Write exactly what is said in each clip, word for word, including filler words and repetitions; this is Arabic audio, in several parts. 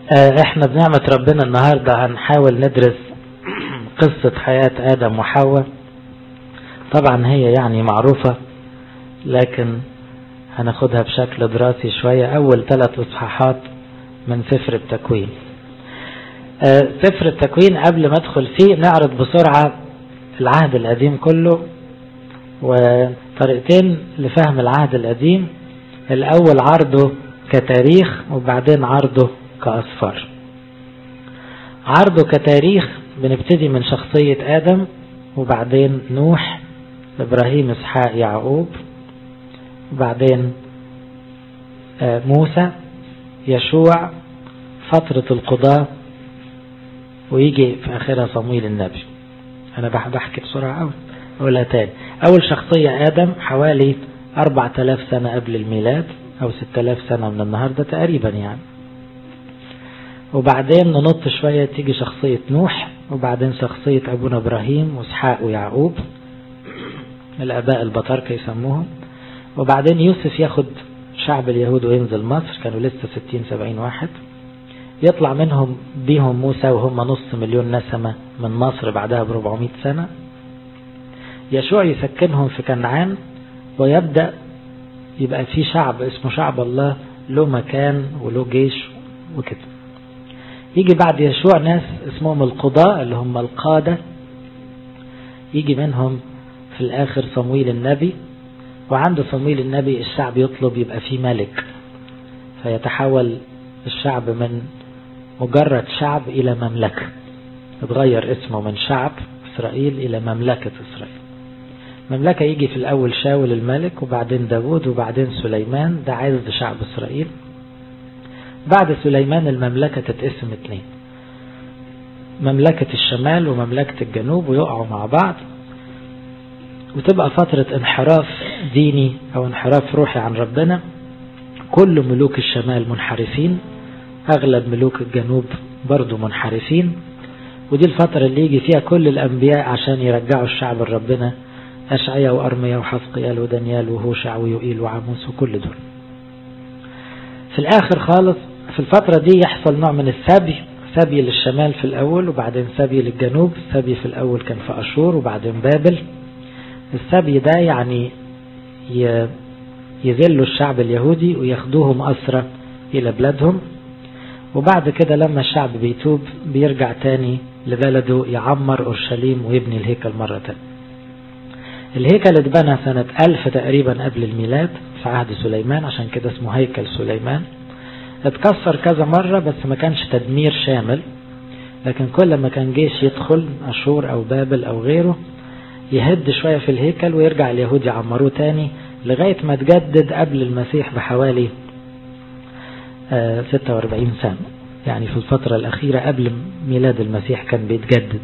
احنا بنعمة ربنا النهاردة هنحاول ندرس قصة حياة آدم وحواء. طبعا هي يعني معروفة، لكن هناخدها بشكل دراسي شوية. أول ثلاث إصحاحات من سفر التكوين. سفر التكوين قبل ما ادخل فيه نعرض بسرعة العهد القديم كله وطريقتين لفهم العهد القديم. الأول عرضه كتاريخ وبعدين عرضه كأسفار. عرضه كتاريخ بنبتدي من شخصية آدم وبعدين نوح، إبراهيم، إسحاق، يعقوب، وبعدين موسى، يشوع، فترة القضاء، ويجي في آخرها صمويل النبي. أنا بحكي بسرعة أول أولها تاني. أول شخصية آدم حوالي أربعة آلاف سنة قبل الميلاد أو ستة آلاف سنة من النهاردة تقريبا يعني. وبعدين ننط شوية تيجي شخصية نوح، وبعدين شخصية أبونا إبراهيم وإسحاق ويعقوب الآباء البطاركة يسموهم. وبعدين يوسف ياخد شعب اليهود وينزل مصر، كانوا لسه ستين سبعين واحد، يطلع منهم بيهم موسى وهم نص مليون نسمة من مصر بعدها بربعمائة سنة. يشوع يسكنهم في كنعان ويبدأ يبقى في شعب اسمه شعب الله، له مكان وله جيش وكده. يجي بعد يشوع ناس اسمهم القضاء اللي هم القادة، يجي منهم في الآخر صمويل النبي. وعند صمويل النبي الشعب يطلب يبقى فيه ملك، فيتحول الشعب من مجرد شعب إلى مملكة. اتغير اسمه من شعب إسرائيل إلى مملكة إسرائيل. مملكة يجي في الأول شاول الملك، وبعدين داود، وبعدين سليمان، ده عز شعب إسرائيل. بعد سليمان المملكة تتقسم اتنين، مملكة الشمال ومملكة الجنوب، ويقعوا مع بعض وتبقى فترة انحراف ديني أو انحراف روحي عن ربنا. كل ملوك الشمال منحرفين، أغلب ملوك الجنوب برضو منحرفين. ودي الفترة اللي يجي فيها كل الأنبياء عشان يرجعوا الشعب لربنا، أشعياء وأرميا وحزقيال ودانيال وهوشع ويوئيل وعاموس وكل دول. في الآخر خالص في الفترة دي يحصل نوع من السبي، سبي للشمال في الأول وبعدين سبي للجنوب. السبي في الأول كان في أشور وبعدين بابل. السبي ده يعني يذلوا الشعب اليهودي وياخدوهم أسرى إلى بلادهم، وبعد كده لما الشعب بيتوب بيرجع تاني لبلده، يعمر أورشليم ويبني الهيكل مرة تانية. الهيكل اتبنى سنة ألف تقريبا قبل الميلاد في عهد سليمان، عشان كده اسمه هيكل سليمان. اتكسر كذا مرة بس ما كانش تدمير شامل، لكن كل ما كان جيش يدخل أشور أو بابل أو غيره يهد شوية في الهيكل ويرجع اليهود يعمروه تاني لغاية ما تجدد قبل المسيح بحوالي ستة وأربعين سنة. يعني في الفترة الأخيرة قبل ميلاد المسيح كان بيتجدد.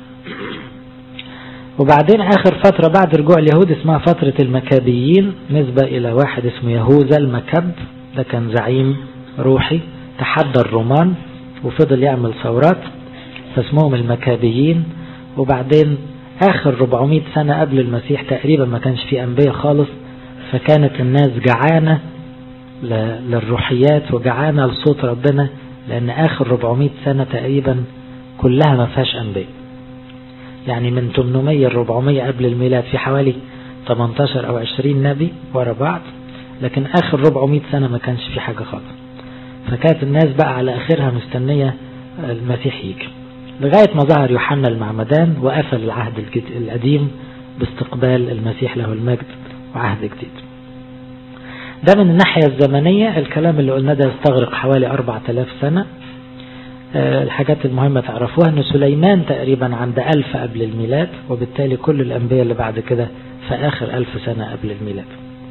وبعدين آخر فترة بعد رجوع اليهود اسمها فترة المكابيين، نسبة إلى واحد اسمه يهوذا المكب. ده كان زعيم روحي تحدى الرومان وفضل يعمل ثورات، فاسمهم المكابيين. وبعدين آخر أربعمائة سنة قبل المسيح تقريبا ما كانش فيه أنبياء خالص، فكانت الناس جعانة للروحيات وجعانة لصوت ربنا، لأن آخر أربعمائة سنة تقريبا كلها ما فيهاش أنبياء. يعني من ثمانمائة ل أربعمائة قبل الميلاد في حوالي ثمانية عشر أو عشرين نبي ورا بعض، لكن آخر أربعمائة سنة ما كانش في حاجة خالص. فكانت الناس بقى على آخرها مستنية المسيح يجي، لغاية ما ظهر يوحنا المعمدان وقفل العهد القديم باستقبال المسيح له المجد وعهد جديد. ده من الناحية الزمنية. الكلام اللي قلنا ده يستغرق حوالي أربعة آلاف سنة. الحاجات المهمة تعرفوها أن سليمان تقريبا عند ألف قبل الميلاد، وبالتالي كل الأنبياء اللي بعد كده في آخر ألف سنة قبل الميلاد.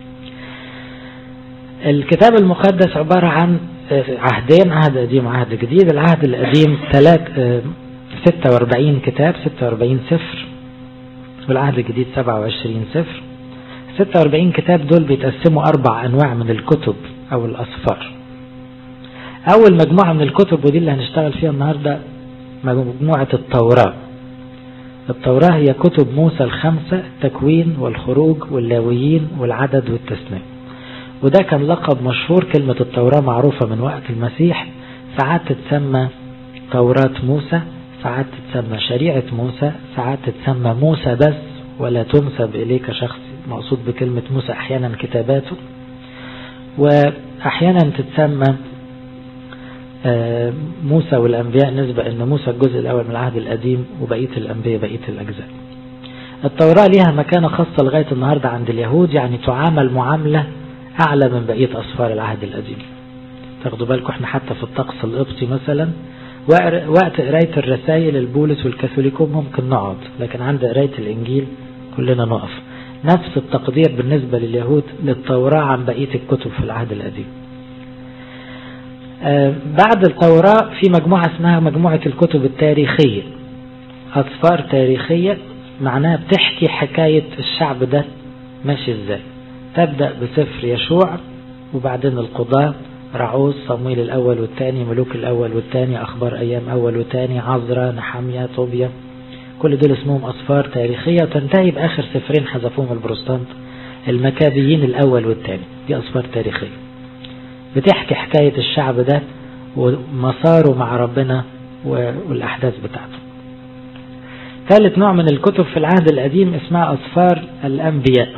الكتاب المقدس عبارة عن عهدين، عهد قديم وعهد جديد. العهد القديم ستة وأربعين كتاب، ستة وأربعين سفر، والعهد الجديد سبعة وعشرين سفر. ستة وأربعين كتاب دول بيتقسموا أربع أنواع من الكتب أو الأسفار. أول مجموعة من الكتب ودي اللي هنشتغل فيها النهاردة مجموعة التوراة. التوراة هي كتب موسى الخمسة، التكوين والخروج واللاويين والعدد والتثنية. وده كان لقب مشهور، كلمة التوراة معروفة من وقت المسيح، ساعات تتسمى توراة موسى، ساعات تتسمى شريعة موسى، ساعات تتسمى موسى بس ولا تنسب إليك شخص، مقصود بكلمة موسى أحيانا كتاباته، وأحيانا تتسمى موسى والأنبياء، نسبة أن موسى الجزء الأول من العهد القديم وبقية الأنبياء بقية الأجزاء. التوراة ليها مكانة خاصة لغاية النهاردة عند اليهود، يعني تعامل معاملة أعلى من بقية أسفار العهد القديم. تاخدوا بالكم احنا حتى في الطقس القبطي مثلا وقت قراية الرسائل البولس والكاثوليكوم ممكن نقعد، لكن عند قراية الإنجيل كلنا نقف. نفس التقدير بالنسبة لليهود للتوراة عن بقية الكتب في العهد القديم. آه بعد التوراة في مجموعة اسمها مجموعة الكتب التاريخية، أسفار تاريخية، معناها بتحكي حكاية الشعب ده ماشي ازاي. تبدأ بسفر يشوع، وبعدين القضاء، رعوز، صمويل الأول والثاني، ملوك الأول والثاني، أخبار أيام أول وثاني، عزرا، نحمية، طوبيا، كل دول اسمهم أسفار تاريخية، وتنتهي بآخر سفرين حذفوهم البروتستانت، المكابيين الأول والثاني. دي أسفار تاريخية بتحكي حكاية الشعب ده ومساره مع ربنا والأحداث بتاعته. ثالث نوع من الكتب في العهد القديم اسمها أسفار الأنبياء،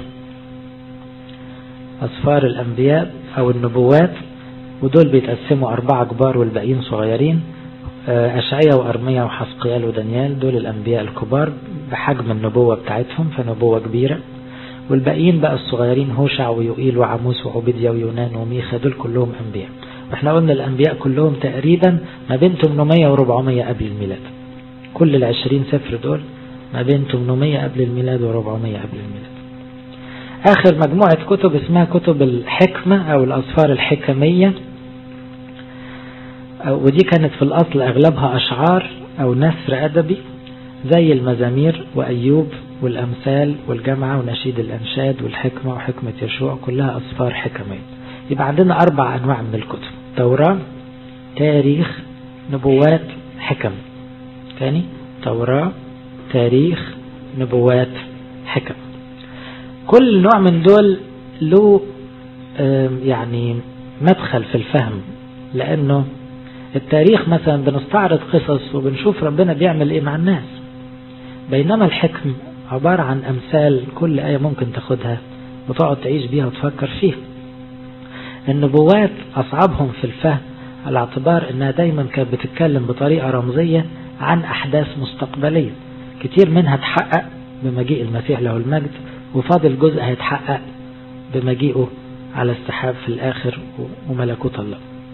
أسفار الأنبياء أو النبوات، ودول بيتقسموا أربعة كبار والباقيين صغيرين. أشعياء وأرميا وحسقيال ودانيال دول الأنبياء الكبار بحجم النبوة بتاعتهم، فنبوة كبيرة. والباقيين بقى الصغيرين هوشع ويوئيل وعموس وعبيديا ويونان وميخا، دول كلهم أنبياء. واحنا قلنا الأنبياء كلهم تقريبا ما بين ثمانمائة وأربعمائة قبل الميلاد، كل العشرين سفر دول ما بين ثمانمائة قبل الميلاد وأربعمائة قبل الميلاد. آخر مجموعة كتب اسمها كتب الحكمة أو الأسفار الحكمية، ودي كانت في الأصل أغلبها أشعار أو نثر أدبي زي المزامير وأيوب والأمثال والجامعة ونشيد الأنشاد والحكمة وحكمة يشوع، كلها أسفار حكمية. يبقى عندنا أربع أنواع من الكتب: توراة، تاريخ، نبوات، حكم. تاني: توراة، تاريخ، نبوات، حكم. كل نوع من دول له يعني مدخل في الفهم، لأنه التاريخ مثلا بنستعرض قصص وبنشوف ربنا بيعمل ايه مع الناس، بينما الحكم عبارة عن أمثال، كل آية ممكن تاخدها وتقعد تعيش بيها وتفكر فيها. النبوات أصعبهم في الفهم على اعتبار أنها دايما كانت بتتكلم بطريقة رمزية عن أحداث مستقبلية، كتير منها تحقق بمجيء المسيح له المجد، وفاضل جزء هيتحقق بمجيئه على السحاب في الآخر وملكوت الله.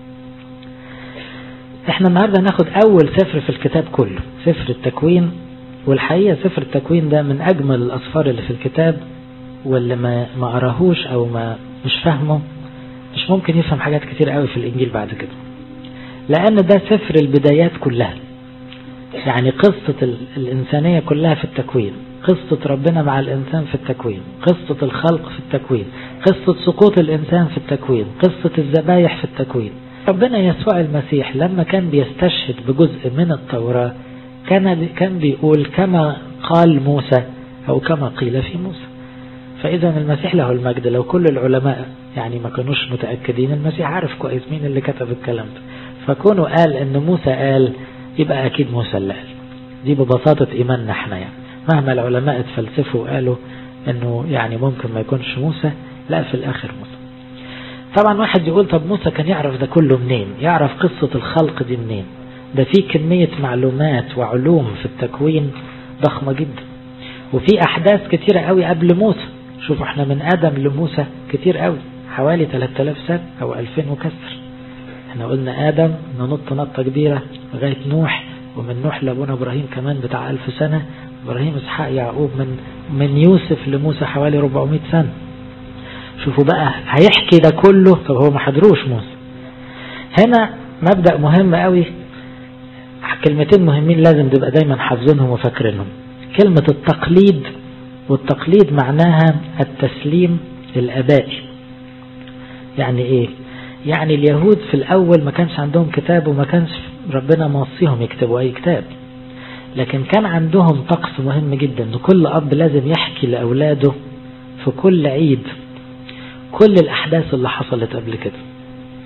احنا النهاردة ناخد أول سفر في الكتاب كله، سفر التكوين. والحقيقة سفر التكوين ده من أجمل الأسفار اللي في الكتاب، واللي ما ما قراهوش أو ما مش فاهمه مش ممكن يفهم حاجات كتير قوي في الإنجيل بعد كده، لأن ده سفر البدايات كلها. يعني قصة الإنسانية كلها في التكوين، قصة ربنا مع الإنسان في التكوين، قصة الخلق في التكوين، قصة سقوط الإنسان في التكوين، قصة الذبايح في التكوين. ربنا يسوع المسيح لما كان بيستشهد بجزء من التوراة كان كان بيقول كما قال موسى أو كما قيل في موسى. فإذا المسيح له المجد لو كل العلماء يعني ما كانوش متأكدين، المسيح عارف كويس مين اللي كتب الكلام ده، فكونه قال إن موسى قال يبقى أكيد موسى اللي قال. دي ببساطة إيماننا احنا، يعني مهما العلماء اتفلسفوا وقالوا إنه يعني ممكن ما يكونش موسى، لا في الآخر موسى. طبعا واحد يقول طب موسى كان يعرف ده كله منين؟ يعرف قصة الخلق دي منين؟ ده في كمية معلومات وعلوم في التكوين ضخمة جدا، وفي أحداث كتيرة قوي قبل موسى. شوفوا احنا من آدم لموسى كتير قوي، حوالي ثلاثة آلاف سنة أو ألفين وكسر. احنا قلنا آدم ننط نطة كبيرة لغاية نوح، ومن نوح لابونا إبراهيم كمان بتاع ألف سنة، إبراهيم إسحاق يعقوب، من من يوسف لموسى حوالي أربعمائة سنة. شوفوا بقى هيحكي ده كله، طب هو ما حضروش موسى. هنا مبدأ مهم قوي، كلمتين مهمين لازم تبقى دايما حافظينهم وفاكرينهم. كلمة التقليد، والتقليد معناها التسليم الآبائي. يعني ايه؟ يعني اليهود في الأول ما كانش عندهم كتاب، وما كانش ربنا موصيهم يكتبوا أي كتاب، لكن كان عندهم طقس مهم جدا، إن كل أب لازم يحكي لأولاده في كل عيد كل الأحداث اللي حصلت قبل كده،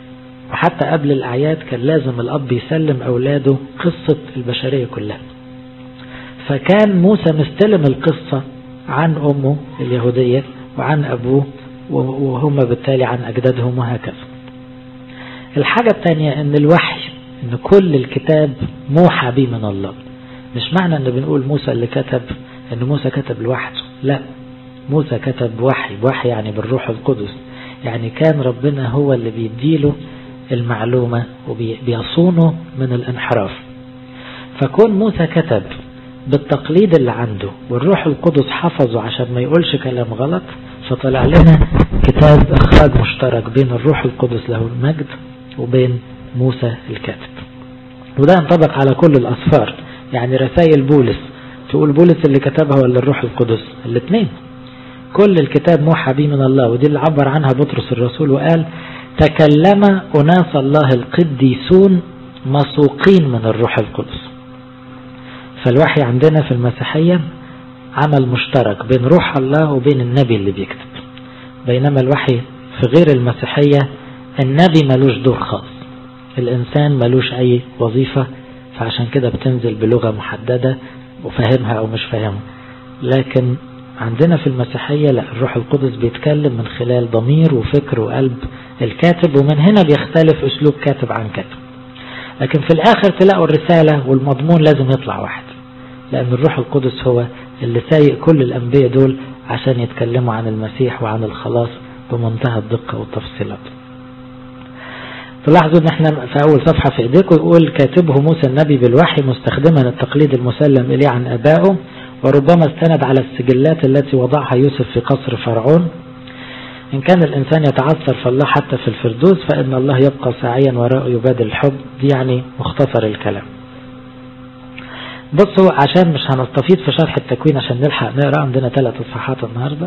وحتى قبل الأعياد كان لازم الأب يسلم أولاده قصة البشرية كلها. فكان موسى مستلم القصة عن أمه اليهودية وعن أبوه وهم بالتالي عن أجدادهم وهكذا. الحاجة الثانية أن الوحي، أن كل الكتاب موحى به من الله. مش معنى أن بنقول موسى اللي كتب أن موسى كتب لوحده، لا، موسى كتب وحي، وحي يعني بالروح القدس، يعني كان ربنا هو اللي بيديله المعلومة وبيصونه من الانحراف. فكون موسى كتب بالتقليد اللي عنده والروح القدس حفظه عشان ما يقولش كلام غلط، فطلع لنا كتاب اخراج مشترك بين الروح القدس له المجد وبين موسى الكاتب. وده ينطبق على كل الأسفار، يعني رسائل بولس تقول بولس اللي كتبها ولا الروح القدس؟ الاثنين. كل الكتاب موحى به من الله، ودي اللي عبر عنها بطرس الرسول وقال تكلم أناس الله القديسون مسوقين من الروح القدس. فالوحي عندنا في المسيحية عمل مشترك بين روح الله وبين النبي اللي بيكتب، بينما الوحي في غير المسيحية النبي ملوش دور خاص، الإنسان ملوش أي وظيفة، فعشان كده بتنزل بلغة محددة وفهمها أو مش فهمها. لكن عندنا في المسيحية لا، الروح القدس بيتكلم من خلال ضمير وفكر وقلب الكاتب، ومن هنا بيختلف أسلوب كاتب عن كاتب. لكن في الآخر تلاقوا الرسالة والمضمون لازم يطلع واحد، لأن الروح القدس هو اللي سايق كل الأنبياء دول عشان يتكلموا عن المسيح وعن الخلاص بمنتهى الدقة والتفصيلات. تلاحظوا ان احنا في اول صفحة في ايديكم يقول كاتبه موسى النبي بالوحي مستخدما التقليد المسلم اليه عن ابائه، وربما استند على السجلات التي وضعها يوسف في قصر فرعون. ان كان الانسان يتعثر فالله حتى في الفردوس، فان الله يبقى ساعيا وراءه يبادل الحب. دي يعني مختصر الكلام. بصوا عشان مش هنستفيد في شرح التكوين عشان نلحق نقرأ، عندنا ثلاث صفحات النهاردة.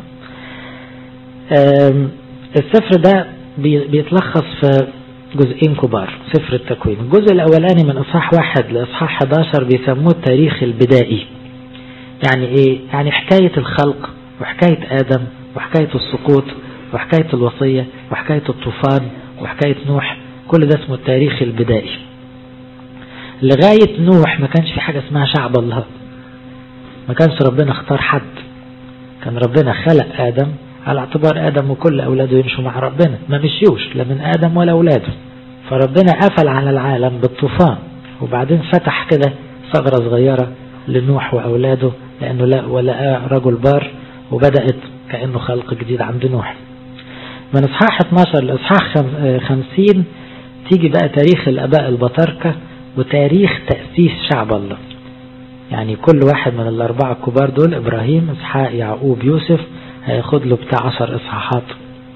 السفر ده بيتلخص في جزئين كبار. سفر التكوين الجزء الأولاني من إصحاح واحد لإصحاح إحدى عشر بيسموه التاريخ البدائي. يعني إيه؟ يعني حكاية الخلق وحكاية آدم وحكاية السقوط وحكاية الوصية وحكاية الطوفان وحكاية نوح، كل ده اسمه التاريخ البدائي. لغاية نوح ما كانش في حاجة اسمها شعب الله، ما كانش ربنا اختار حد، كان ربنا خلق آدم على اعتبار آدم وكل أولاده يمشوا مع ربنا، ما مشيوش لا من آدم ولا أولاده، فربنا قفل على العالم بالطوفان، وبعدين فتح كده ثغرة صغيرة لنوح وأولاده لأنه لا ولقى رجل بار، وبدأت كأنه خلق جديد عند نوح. من إصحاح اثناشر لإصحاح خمسين تيجي بقى تاريخ الآباء البطاركة وتاريخ تأسيس شعب الله. يعني كل واحد من الأربعة الكبار دول، إبراهيم إسحاق يعقوب يوسف، هياخد له بتاع عشر إصحاحات.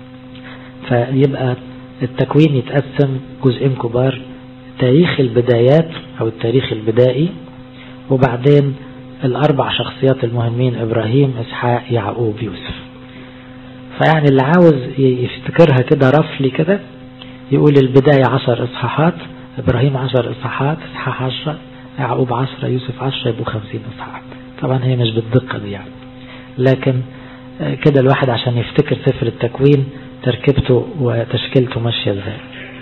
فيبقى التكوين يتقسم جزئين كبار، تاريخ البدايات أو التاريخ البدائي، وبعدين الأربع شخصيات المهمين إبراهيم إسحاق يعقوب يوسف. فيعني اللي عاوز يفتكرها كده رفلي كده يقول البداية عشر إصحاحات، إبراهيم عشر إصحاحات، إسحاق عشرة، يعقوب عشرة، يوسف عشرة، يبقوا خمسين إصحاح. طبعا هي مش بالدقة دي يعني، لكن كده الواحد عشان يفتكر سفر التكوين تركيبته وتشكيلته ماشية ازاي.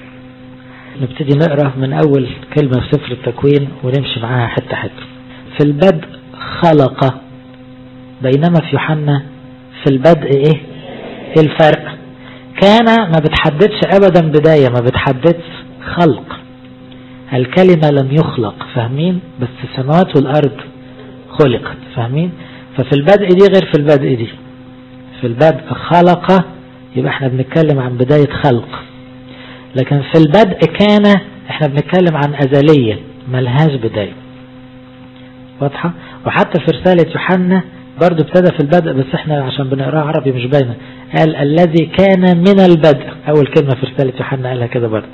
نبتدي نقرأ من أول كلمة في سفر التكوين ونمشي معاها حتة حتة. في البدء خلق، بينما في يوحنا في البدء ايه الفرق؟ كان ما بتحددش أبدا بداية، ما بتحددش خلق، الكلمة لم يخلق، فاهمين؟ بس السماوات والأرض خلقت، فاهمين؟ ففي البدء دي غير في البدء دي. في البدء خلق يبقى احنا بنتكلم عن بداية خلق، لكن في البدء كان احنا بنتكلم عن أزلية ملهاش بداية. واضحة؟ وحتى في رسالة يوحنا برضو ابتدى في البدء، بس احنا عشان بنقرأ عربي مش باينة، قال الذي كان من البدء، أول كلمة في رسالة يوحنا قالها كده برضو.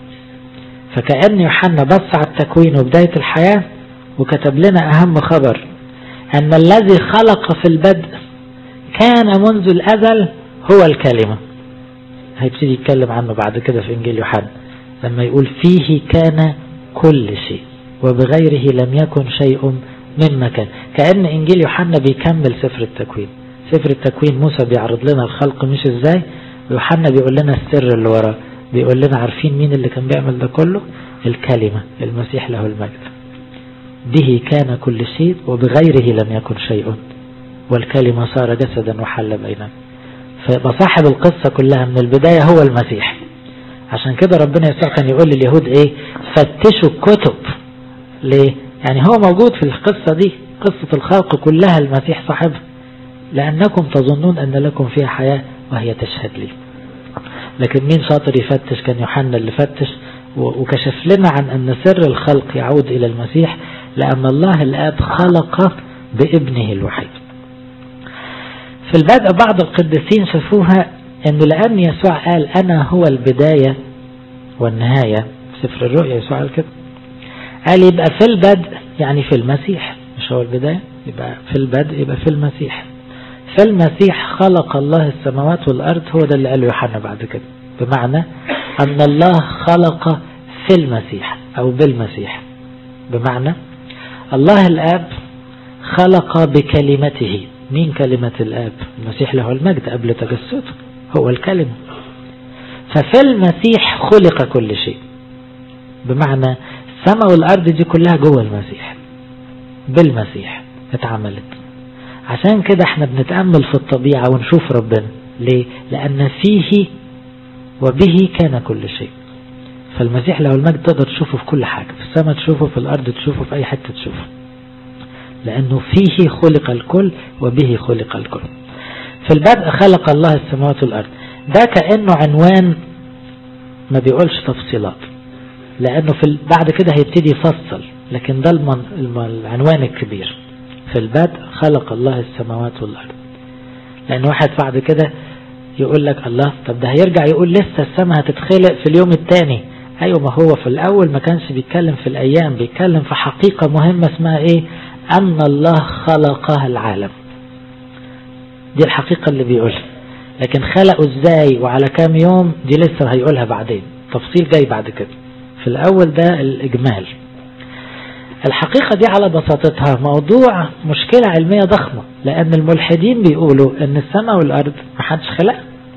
فكأن يوحنا بص على التكوين وبداية الحياة وكتب لنا أهم خبر، أن الذي خلق في البدء كان منذ الأزل هو الكلمة. هيبتدي يتكلم عنه بعد كده في إنجيل يوحنا لما يقول فيه كان كل شيء وبغيره لم يكن شيء مما كان. كأن إنجيل يوحنا بيكمل سفر التكوين. سفر التكوين موسى بيعرض لنا الخلق مش ازاي، ويوحنا بيقول لنا السر اللي وراه، بيقول لنا عارفين مين اللي كان بيعمل ده كله؟ الكلمة، المسيح له المجد. به كان كل شيء وبغيره لم يكن شيء، والكلمة صار جسدا وحل بيننا. فيبقى صاحب القصة كلها من البداية هو المسيح. عشان كده ربنا يسوع كان يقول لليهود ايه؟ فتشوا الكتب. ليه؟ يعني هو موجود في القصة دي، قصة الخلق كلها المسيح صاحبها، لأنكم تظنون أن لكم فيها حياة وهي تشهد لي. لكن مين شاطر يفتش؟ كان يوحنا اللي فتش وكشف لنا عن أن سر الخلق يعود إلى المسيح، لأن الله الآب خلق بابنه الوحيد. في البدء بعض القديسين شافوها أنه لأن يسوع قال أنا هو البداية والنهاية، سفر الرؤيا يسوع قال كده، قال يبقى في البدء يعني في المسيح، مش هو البداية، يبقى في البدء يبقى في المسيح. في المسيح خلق الله السماوات والأرض، هو ده اللي قاله يوحنا بعد كده، بمعنى أن الله خلق في المسيح أو بالمسيح، بمعنى الله الآب خلق بكلمته. مين كلمة الآب؟ المسيح له المجد قبل تجسده، هو الكلمة. ففي المسيح خلق كل شيء، بمعنى السماء والأرض دي كلها جوه المسيح، بالمسيح اتعملت. عشان كده احنا بنتأمل في الطبيعة ونشوف ربنا. ليه؟ لأن فيه وبه كان كل شيء. فالمسيح له المجد تقدر تشوفه في كل حاجة، في السماء تشوفه، في الأرض تشوفه، في أي حتة تشوفه، لأنه فيه خلق الكل وبه خلق الكل. في البدء خلق الله السماوات والأرض، ده كأنه عنوان ما بيقولش تفصيلات، لأنه في بعد كده هيبتدي يفصل، لكن ده العنوان الكبير. في البدء خلق الله السماوات والأرض. لأن واحد بعد كده يقول لك الله، طب ده هيرجع يقول لسه السماء هتتخلق في اليوم الثاني. أيوة، ما هو في الأول ما كانش بيتكلم في الأيام، بيتكلم في حقيقة مهمة اسمها إيه؟ أن الله خلق العالم. دي الحقيقة اللي بيقولها، لكن خلقه إزاي وعلى كام يوم دي لسه هيقولها بعدين، تفصيل جاي بعد كده. في الأول ده الإجمال. الحقيقة دي على بساطتها موضوع مشكلة علمية ضخمة، لأن الملحدين بيقولوا أن السماء والأرض محدش خلق.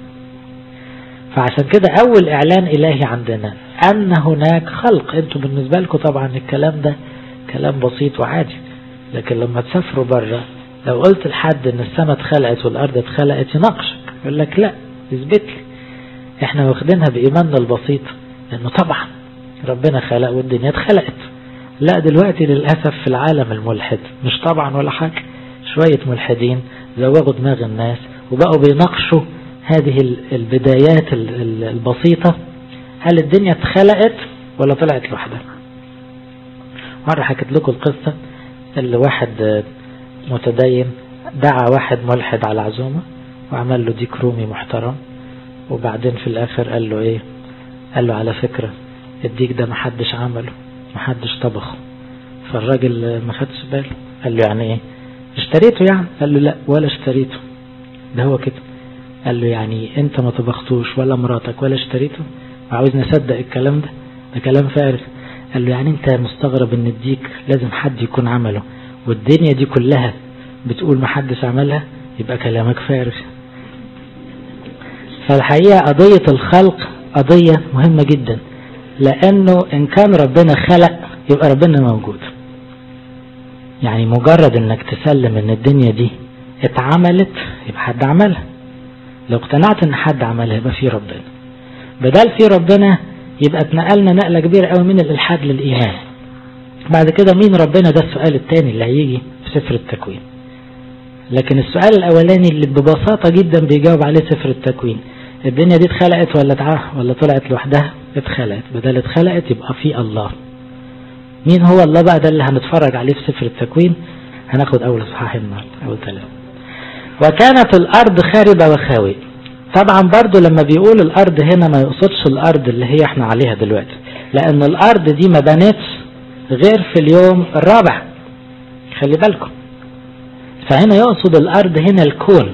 فعشان كده أول إعلان إلهي عندنا أن هناك خلق. أنتوا بالنسبة لكم طبعا الكلام ده كلام بسيط وعادي، لكن لما تسافروا بره لو قلت لحد أن السماء اتخلقت والأرض اتخلقت يناقشك، يقول لك لا، اثبت لي. احنا واخدينها بإيماننا البسيط أنه طبعا ربنا خلق والدنيا اتخلقت. لا، دلوقتي للأسف في العالم الملحد مش طبعا ولا حاجة، شوية ملحدين زوغوا دماغ الناس وبقوا بيناقشوا هذه البدايات البسيطة، هل الدنيا اتخلقت ولا طلعت لوحدها. مرة حكيت لكم القصة اللي واحد متدين دعا واحد ملحد على عزومة وعمل له ديك رومي محترم، وبعدين في الآخر قال له ايه؟ قال له على فكرة الديك ده محدش عمله، محدش طبخه. فالراجل ما خدش باله، قال له يعني ايه؟ اشتريته يعني؟ قال له لا، ولا اشتريته، ده هو كده. قال له يعني انت ما طبختوش ولا مراتك ولا اشتريته؟ وعاوز نصدق الكلام ده؟ ده كلام فارغ. قال له يعني انت مستغرب ان الديك لازم حد يكون عمله والدنيا دي كلها بتقول ما حدش عملها؟ يبقى كلامك فارغ. فالحقيقة قضية الخلق قضية مهمة جدا، لأنه إن كان ربنا خلق يبقى ربنا موجود. يعني مجرد إنك تسلم إن الدنيا دي اتعملت يبقى حد عملها. لو اقتنعت إن حد عملها يبقى في ربنا. بدل في ربنا يبقى اتنقلنا نقلة كبيرة قوي من الإلحاد للإيمان. بعد كده مين ربنا؟ ده السؤال الثاني اللي هيجي في سفر التكوين. لكن السؤال الأولاني اللي ببساطة جدا بيجاوب عليه سفر التكوين، الدنيا دي اتخلقت ولا تعاه ولا طلعت لوحدها؟ اتخلقت. بدل اتخلقت يبقى في الله. مين هو الله بقى؟ ده اللي هنتفرج عليه في سفر التكوين. هناخد أول صحاح النهارده، أول ثلاثة. وكانت الأرض خاربة وخاوية. طبعا برضو لما بيقول الأرض هنا ما يقصدش الأرض اللي هي احنا عليها دلوقتي، لأن الأرض دي ما بنتش غير في اليوم الرابع، خلي بالكم. فهنا يقصد الأرض هنا الكون.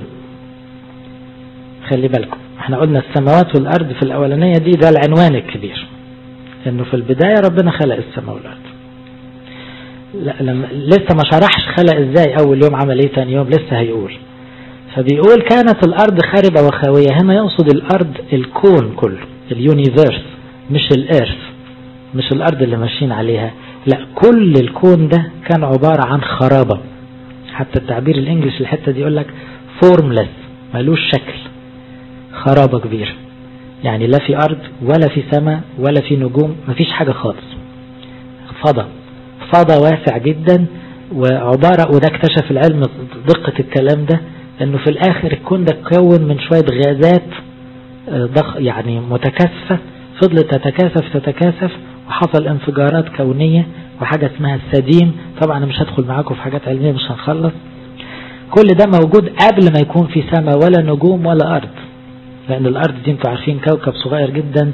خلي بالكم، احنا قلنا السماوات والأرض في الأولانية دي، ده العنوان الكبير، انه في البداية ربنا خلق السماء والأرض. لا، لما لسه ما شرحش خلق ازاي، اول يوم عمل ايه، تاني يوم لسه هيقول. فبيقول كانت الأرض خاربة وخاوية، هنا يقصد الأرض الكون كله، اليونيفيرس مش الارث، مش الارض اللي ماشيين عليها، لا كل الكون ده كان عبارة عن خرابة. حتى التعبير الانجليش الحتة دي يقول لك formless، ملوش شكل، خرابة كبيرة. يعني لا في ارض ولا في سماء ولا في نجوم، مفيش حاجة خالص، فضاء فضاء واسع جدا. وعبارة، وده اكتشف العلم دقة الكلام ده، انه في الاخر الكون ده تكون من شوية غازات ضخ يعني متكاثفة، فضلت تتكاثف تتكاثف وحصل انفجارات كونية وحاجة اسمها السديم. طبعا انا مش هدخل معاكم في حاجات علمية مش هنخلص. كل ده موجود قبل ما يكون في سماء ولا نجوم ولا ارض، لان الارض دي انتوا عارفين كوكب صغير جدا،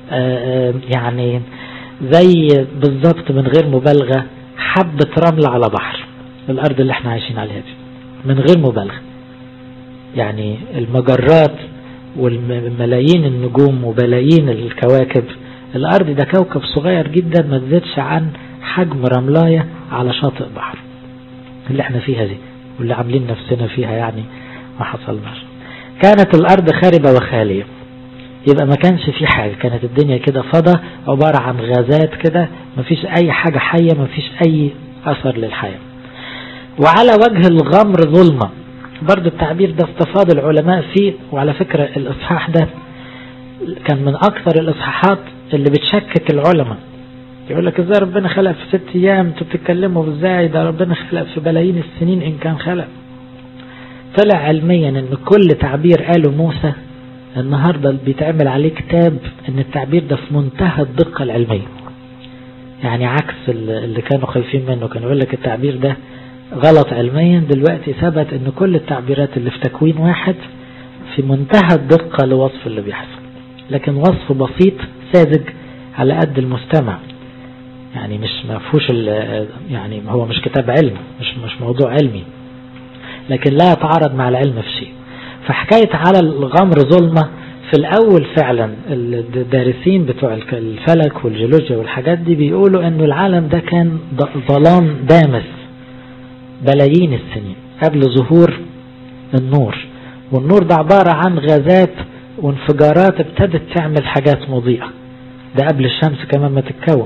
يعني زي بالظبط من غير مبالغة حبة رمل على بحر. الارض اللي احنا عايشين عليها دي من غير مبالغة، يعني المجرات والملايين النجوم وبلايين الكواكب، الارض ده كوكب صغير جدا ما تزيدش عن حجم رملاية على شاطئ بحر اللي احنا فيها دي واللي عاملين نفسنا فيها، يعني ما حصلناش. كانت الارض خاربة وخالية، يبقى ما كانش في حاجة، كانت الدنيا كده فضاء عبارة عن غازات كده، ما فيش اي حاجة حية، ما فيش اي اثر للحياة. وعلى وجه الغمر ظلمة، برضو التعبير ده استفاض العلماء فيه. وعلى فكرة الإصحاح ده كان من أكثر الإصحاحات اللي بتشكك العلماء، يقول لك إزاي ربنا خلق في ست أيام، انتوا بتتكلموا إزاي ده ربنا خلق في بلايين السنين إن كان خلق. طلع علميا إن كل تعبير قاله موسى النهاردة بيتعمل عليه كتاب، إن التعبير ده في منتهى الدقة العلمية، يعني عكس اللي كانوا خايفين منه. كانوا يقول لك التعبير ده غلط علميا، دلوقتي ثبت ان كل التعبيرات اللي في تكوين واحد في منتهى الدقة لوصف اللي بيحصل، لكن وصف بسيط ساذج على قد المستمع، يعني مش مفهوش، يعني هو مش كتاب علم، مش مش موضوع علمي، لكن لا يتعارض مع العلم في شيء. فحكاية على الغمر ظلمة، في الاول فعلا الدارسين بتوع الفلك والجيولوجيا والحاجات دي بيقولوا انه العالم ده كان ظلام دامس بلايين السنين قبل ظهور النور، والنور ده عبارة عن غازات وانفجارات ابتدت تعمل حاجات مضيئة، ده قبل الشمس كمان ما تتكون.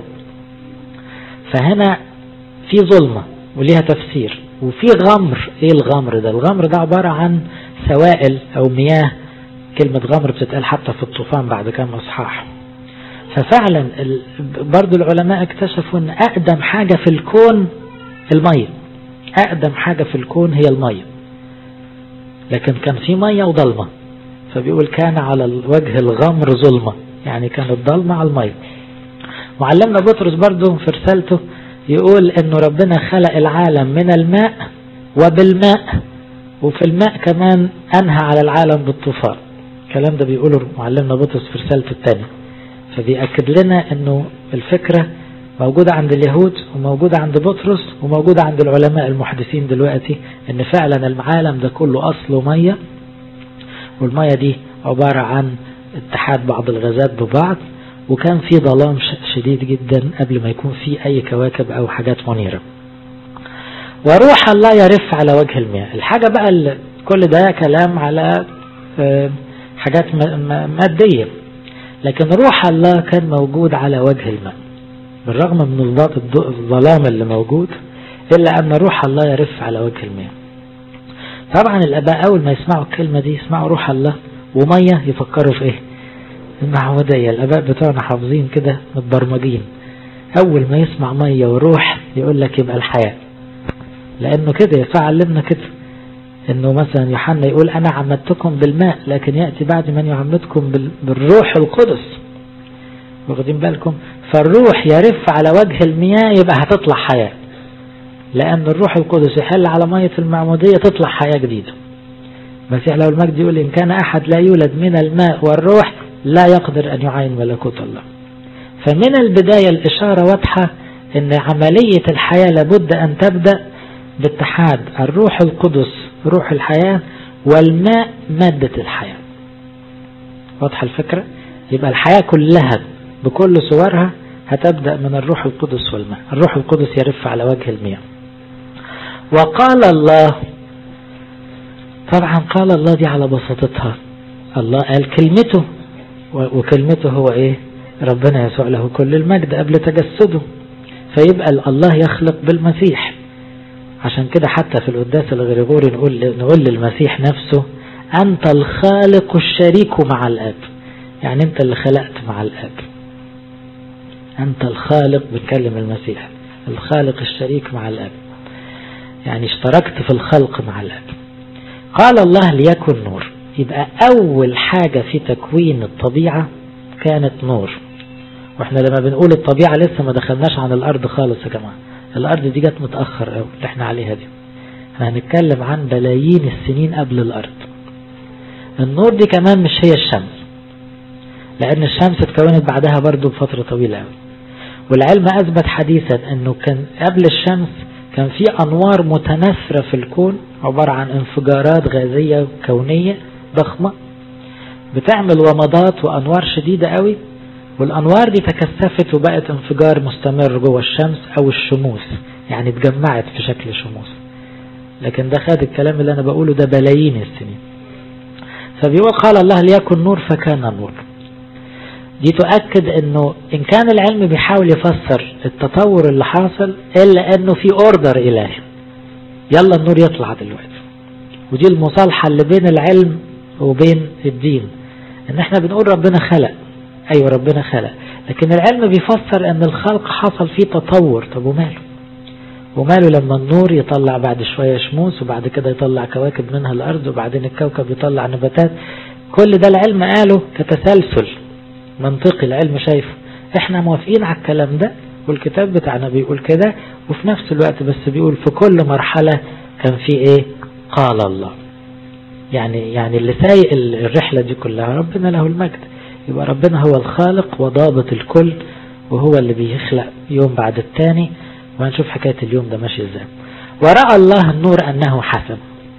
فهنا في ظلمة وليها تفسير، وفي غمر. ايه الغمر ده؟ الغمر ده عبارة عن سوائل او مياه، كلمة غمر بتتقال حتى في الطوفان بعد كام اصحاح. ففعلا برضو العلماء اكتشفوا ان اقدم حاجة في الكون المية، أقدم حاجة في الكون هي المية، لكن كان في مية وظلمة، فبيقول كان على الوجه الغمر ظلمة، يعني كانت ظلمة على المية. وعلمنا بطرس برضو في رسالته يقول انه ربنا خلق العالم من الماء وبالماء، وفي الماء كمان انهى على العالم بالطوفان. الكلام ده بيقوله معلمنا بطرس في رسالته الثانية، فبيأكد لنا انه الفكرة موجودة عند اليهود وموجودة عند بطرس وموجودة عند العلماء المحدثين دلوقتي، ان فعلا العالم ده كله اصله مية، والمية دي عبارة عن اتحاد بعض الغازات ببعض، وكان في ظلام شديد جدا قبل ما يكون في اي كواكب او حاجات منيرة. وروح الله يرف على وجه المياه. الحاجة بقى كل ده كلام على حاجات مادية، لكن روح الله كان موجود على وجه الماء بالرغم من الظلام اللي موجود، إلا أن روح الله يرف على وجه المياه. طبعا الآباء أول ما يسمعوا الكلمة دي يسمعوا روح الله ومية يفكروا في إيه؟ المعمودية. الآباء بتوعنا حافظين كده متبرمجين، أول ما يسمع مية وروح يقول لك يبقى الحياة، لأنه كده يسوع علمنا كده، إنه مثلا يوحنا يقول أنا عمدتكم بالماء لكن يأتي بعد من يعمدكم بالروح القدس. واخدين بالكم؟ فالروح يرف على وجه المياه يبقى هتطلع حياة، لأن الروح القدس يحل على مية المعمودية تطلع حياة جديدة. مسيح له المجد يقول إن كان أحد لا يولد من الماء والروح لا يقدر أن يعاين ملكوت الله. فمن البداية الإشارة واضحة إن عملية الحياة لابد أن تبدأ باتحاد الروح القدس روح الحياة والماء مادة الحياة. واضحة الفكرة؟ يبقى الحياة كلها بكل صورها هتبدأ من الروح القدس والماء. الروح القدس يرف على وجه المياه. وقال الله، طبعا قال الله دي على بساطتها، الله قال كلمته وكلمته هو ايه؟ ربنا يسوع له كل المجد قبل تجسده. فيبقى الله يخلق بالمسيح. عشان كده حتى في القداس الغريغوري نقول نقول للمسيح نفسه أنت الخالق الشريك مع الآب. يعني أنت اللي خلقت مع الآب، أنت الخالق. بنكلم المسيح الخالق الشريك مع الآب، يعني اشتركت في الخلق مع الآب. قال الله ليكن نور. يبقى أول حاجة في تكوين الطبيعة كانت نور. واحنا لما بنقول الطبيعة لسه ما دخلناش عن الأرض خالص يا جماعة. الأرض دي جت متأخر قوي اللي احنا عليها دي. احنا هنتكلم عن بلايين السنين قبل الأرض. النور دي كمان مش هي الشمس، لأن الشمس اتكونت بعدها برضو بفترة طويلة قوي. والعلم أثبت حديثا أنه كان قبل الشمس كان في أنوار متناثرة في الكون، عبارة عن انفجارات غازية كونية ضخمة بتعمل ومضات وأنوار شديدة قوي. والأنوار دي تكثفت وبقت انفجار مستمر جوه الشمس أو الشموس، يعني اتجمعت في شكل شموس. لكن ده خد الكلام اللي أنا بقوله ده بلايين السنين. فبيقول قال الله ليكن نور فكان نور. دي تؤكد انه ان كان العلم بيحاول يفسر التطور اللي حاصل الا انه في اوردر الهي. يلا النور يطلع دلوقتي. ودي المصالحة اللي بين العلم وبين الدين، ان احنا بنقول ربنا خلق. ايوه ربنا خلق، لكن العلم بيفسر ان الخلق حصل فيه تطور. طب وماله وماله لما النور يطلع بعد شوية شموس، وبعد كده يطلع كواكب منها الارض، وبعدين الكوكب يطلع نباتات. كل ده العلم قاله كتسلسل منطقي. العلم شايفه. احنا موافقين على الكلام ده، والكتاب بتاعنا بيقول كده، وفي نفس الوقت بس بيقول في كل مرحلة كان في ايه؟ قال الله. يعني يعني اللي سايق الرحلة دي كلها ربنا له المجد. يبقى ربنا هو الخالق وضابط الكل، وهو اللي بيخلق يوم بعد التاني. وهنشوف حكاية اليوم ده ماشي ازاي. ورأى الله النور أنه حسن،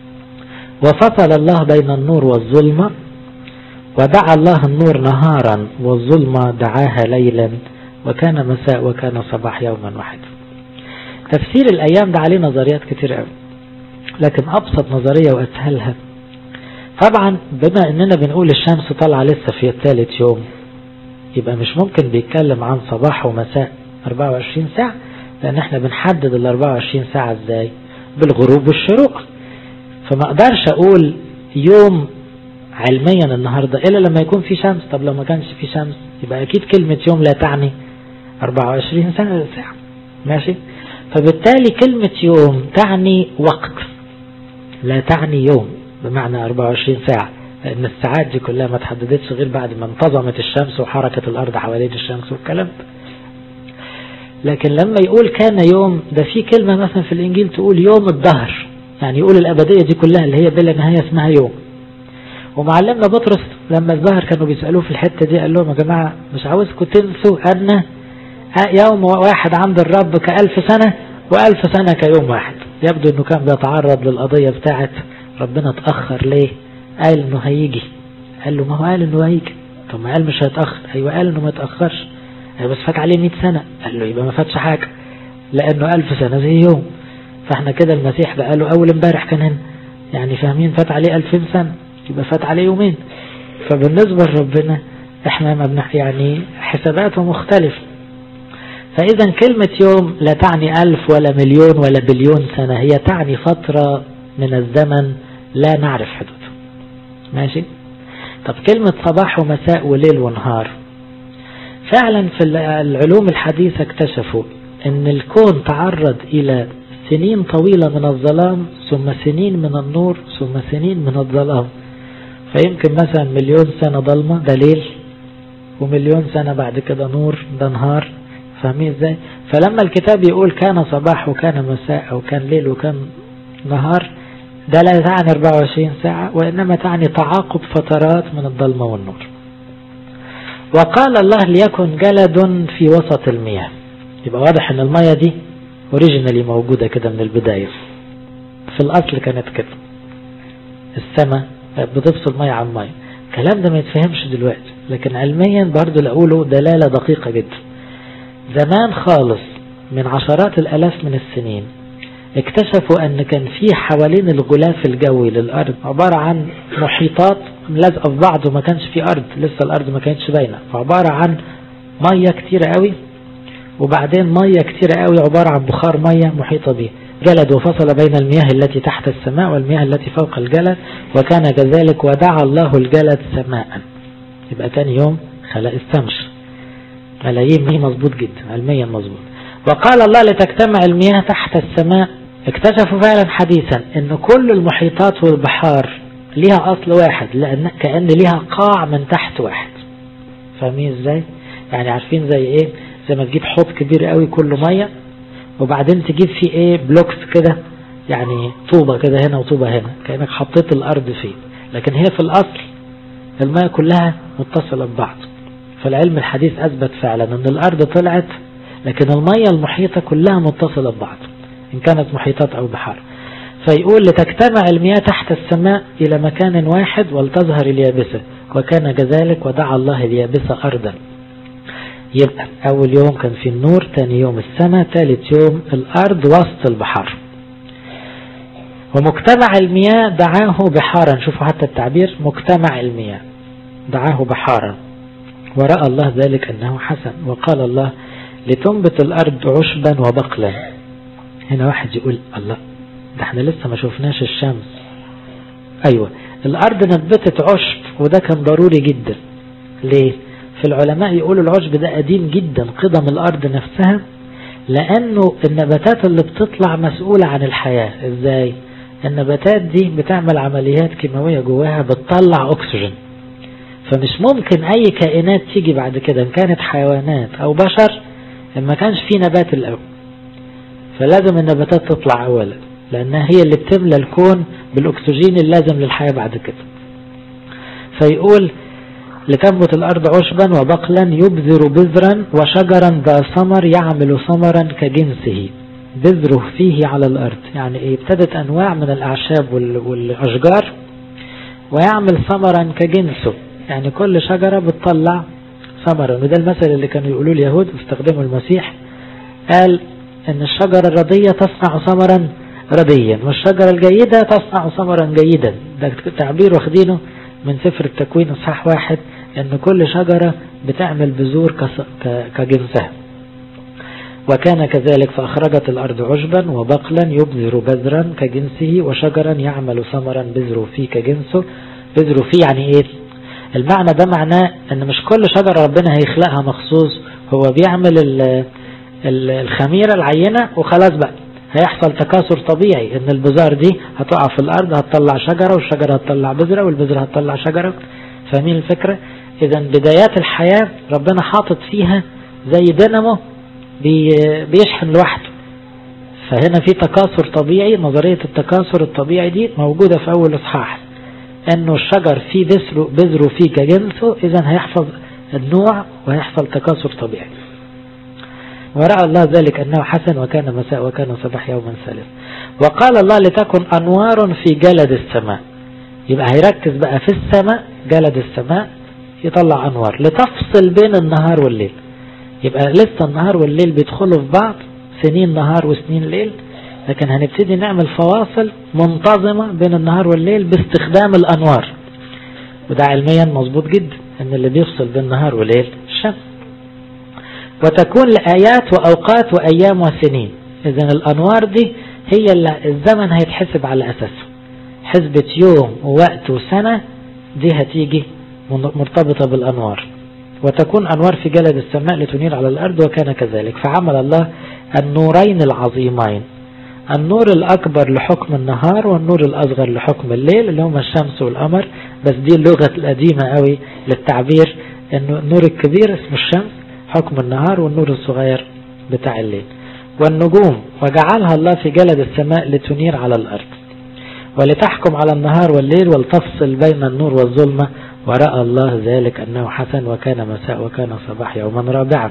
وفصل الله بين النور والظلمة، ودعا الله النور نهارا والظلمة دعاها ليلا، وكان مساء وكان صباح يوما واحد. تفسير الأيام ده عليه نظريات كتير قوي، لكن أبسط نظرية وأسهلها طبعا بما أننا بنقول الشمس طالعة لسه في الثالث يوم، يبقى مش ممكن بيتكلم عن صباح ومساء أربعة وعشرين ساعة، لأن احنا بنحدد ال أربعة وعشرين ساعة ازاي؟ بالغروب والشروق. فما اقدرش أقول يوم علميا النهاردة إلا لما يكون في شمس. طب لو ما كانش في شمس يبقى أكيد كلمة يوم لا تعني أربعة وعشرين ساعة. ماشي. فبالتالي كلمة يوم تعني وقت، لا تعني يوم بمعنى أربعة وعشرين ساعة، لأن الساعات دي كلها ما تحددتش غير بعد ما انتظمت الشمس وحركة الأرض حوالين الشمس والكلام. لكن لما يقول كان يوم، ده في كلمة مثلا في الإنجيل تقول يوم الدهر، يعني يقول الأبدية دي كلها اللي هي بلا نهاية اسمها يوم. ومعلمنا بطرس لما الظهر كانوا بيسألوه في الحتة دي قال لهم يا جماعة مش عاوزكم تنسوا أن يوم واحد عند الرب كألف سنة وألف سنة كيوم واحد. يبدو أنه كان بيتعرض للقضية بتاعت ربنا اتأخر ليه. قال أنه هيجي. قال له ما هو قال أنه هيجي. طب ما قال مش هيتأخر. أيوة قال أنه ما يتأخرش. أيوة بس فات عليه مئة سنة. قال له يبقى ما فاتش حاجة، لأنه ألف سنة زي يوم. فاحنا كده المسيح بقى له أول امبارح كان هنا، يعني فاهمين فات عليه ألفين سنة، يبقى فات عليه يومين. فبالنسبة لربنا احنا ما بنح يعني حساباته مختلفة. فإذا كلمة يوم لا تعني ألف ولا مليون ولا بليون سنة، هي تعني فترة من الزمن لا نعرف حدوده. ماشي. طب كلمة صباح ومساء وليل ونهار، فعلا في العلوم الحديثة اكتشفوا ان الكون تعرض الى سنين طويلة من الظلام، ثم سنين من النور، ثم سنين من الظلام. فيمكن مثلا مليون سنة ظلمة ده ليل، ومليون سنة بعد كده نور ده نهار. فاهمين ازاي؟ فلما الكتاب يقول كان صباح وكان مساء او كان ليل وكان نهار، ده لا تعني أربعة وعشرين ساعة، وإنما تعني تعاقب فترات من الظلمة والنور. وقال الله ليكن جلد في وسط المياه. يبقى واضح ان المياه دي اوريجينالي موجودة كده من البداية، في الأصل كانت كده. السماء بتفصل مياه عن مياه. الكلام ده ما يتفهمش دلوقتي، لكن علميا برضو لأقوله دلالة دقيقة جدا. زمان خالص من عشرات الألاف من السنين اكتشفوا أن كان في حوالين الغلاف الجوي للأرض عبارة عن محيطات لازقة في بعض وما كانش في أرض، لسه الأرض ما كانتش باينة، فعبارة عن مية كتيرة قوي، وبعدين مية كتيرة قوي عبارة عن بخار مية محيطة به. جلد وفصل بين المياه التي تحت السماء والمياه التي فوق الجلد، وكان كذلك ودعا الله الجلد سماء. يبقى تاني يوم خلق السمش. ملايين مية مظبوط جدا، علميا مظبوط. وقال الله لتجتمع المياه تحت السماء. اكتشفوا فعلا حديثا ان كل المحيطات والبحار ليها اصل واحد، لان كأن ليها قاع من تحت واحد. فاهمين ازاي؟ يعني عارفين زي ايه؟ زي ما تجيب حوض كبير قوي كله مية، وبعدين تجيب فيه ايه بلوكس كده، يعني طوبة كده هنا وطوبة هنا، كأنك حطيت الارض فيه، لكن هي في الاصل المياه كلها متصلة ببعض. فالعلم الحديث اثبت فعلا ان الارض طلعت، لكن المياه المحيطة كلها متصلة ببعض ان كانت محيطات او بحار. فيقول لتجتمع المياه تحت السماء الى مكان واحد ولتظهر اليابسة، وكان كذلك ودعا الله اليابسة ارضا. يبقى اول يوم كان في النور، تاني يوم السماء، ثالث يوم الارض وسط البحر. ومجتمع المياه دعاه بحارا. شوفوا حتى التعبير، مجتمع المياه دعاه بحارا، ورأى الله ذلك أنه حسن. وقال الله لتنبت الأرض عشبا وبقلا. هنا واحد يقول الله، ده احنا لسه ما شوفناش الشمس. أيوة، الأرض نبتت عشب، وده كان ضروري جدا. ليه؟ في العلماء يقولوا العشب ده قديم جدا، قدم الأرض نفسها، لأنه النباتات اللي بتطلع مسؤولة عن الحياة. إزاي؟ النباتات دي بتعمل عمليات كيماوية جواها بتطلع أكسجين، فمش ممكن أي كائنات تيجي بعد كده إن كانت حيوانات أو بشر إن ما كانش في نبات الأول. فلازم النباتات تطلع أولا، لأنها هي اللي بتملى الكون بالأكسجين اللازم للحياة بعد كده. فيقول لتنبت الأرض عشبا وبقلا يبذر بذرا وشجرا ذا ثمر يعمل ثمرا كجنسه بذره فيه على الأرض. يعني إيه؟ ابتدت أنواع من الأعشاب والأشجار ويعمل ثمرا كجنسه، يعني كل شجرة بتطلع ثمرا. وده المثل اللي كانوا يقولوا اليهود واستخدموا المسيح، قال ان الشجرة الردية تصنع ثمرا رديا، والشجرة الجيدة تصنع ثمرا جيدا. ده تعبير واخدينه من سفر التكوين اصحاح واحد، ان كل شجرة بتعمل بذور كجنسها. وكان كذلك فأخرجت الأرض عشبا وبقلا يبذر بذرا كجنسه وشجرا يعمل ثمرا بذره فيه كجنسه. بذره فيه يعني ايه؟ المعنى ده معناه ان مش كل شجرة ربنا هيخلقها مخصوص، هو بيعمل الخميرة العينة وخلاص بقى، هيحصل تكاثر طبيعي ان البذار دي هتقع في الارض هتطلع شجرة، والشجرة هتطلع بذرة، والبذرة هتطلع شجرة. فاهمين الفكرة؟ اذا بدايات الحياة ربنا حاطط فيها زي دينامو بيشحن لوحده. فهنا في تكاثر طبيعي، نظرية التكاثر الطبيعي دي موجودة في اول اصحاح، انه الشجر فيه بذره فيه كجنسه، اذا هيحفظ النوع وهيحصل تكاثر طبيعي. ورأى الله ذلك أنه حسن، وكان مساء وكان صباح يوما ثالث. وقال الله لتكن أنوار في جلد السماء. يبقى هيركز بقى في السماء، جلد السماء يطلع أنوار لتفصل بين النهار والليل. يبقى لسه النهار والليل بيدخلوا في بعض، سنين نهار وسنين ليل، لكن هنبتدي نعمل فواصل منتظمة بين النهار والليل باستخدام الأنوار. وده علميا مظبوط جدا، ان اللي بيفصل بين النهار والليل الشمس. وتكون لآيات وأوقات وأيام وسنين. إذن الأنوار دي هي اللي الزمن هيتحسب على أساسه، حسبة يوم ووقت وسنة دي هتيجي مرتبطة بالأنوار. وتكون أنوار في جلد السماء لتنير على الأرض، وكان كذلك. فعمل الله النورين العظيمين، النور الأكبر لحكم النهار والنور الأصغر لحكم الليل، اللي هما الشمس والقمر. بس دي اللغة القديمة قوي للتعبير، إنه النور الكبير اسمه الشمس حكم النهار، والنور الصغير بتاع الليل. والنجوم وجعلها الله في جلد السماء لتنير على الأرض ولتحكم على النهار والليل ولتفصل بين النور والظلمة. ورأى الله ذلك أنه حسن، وكان مساء وكان صباح يوما رابعا.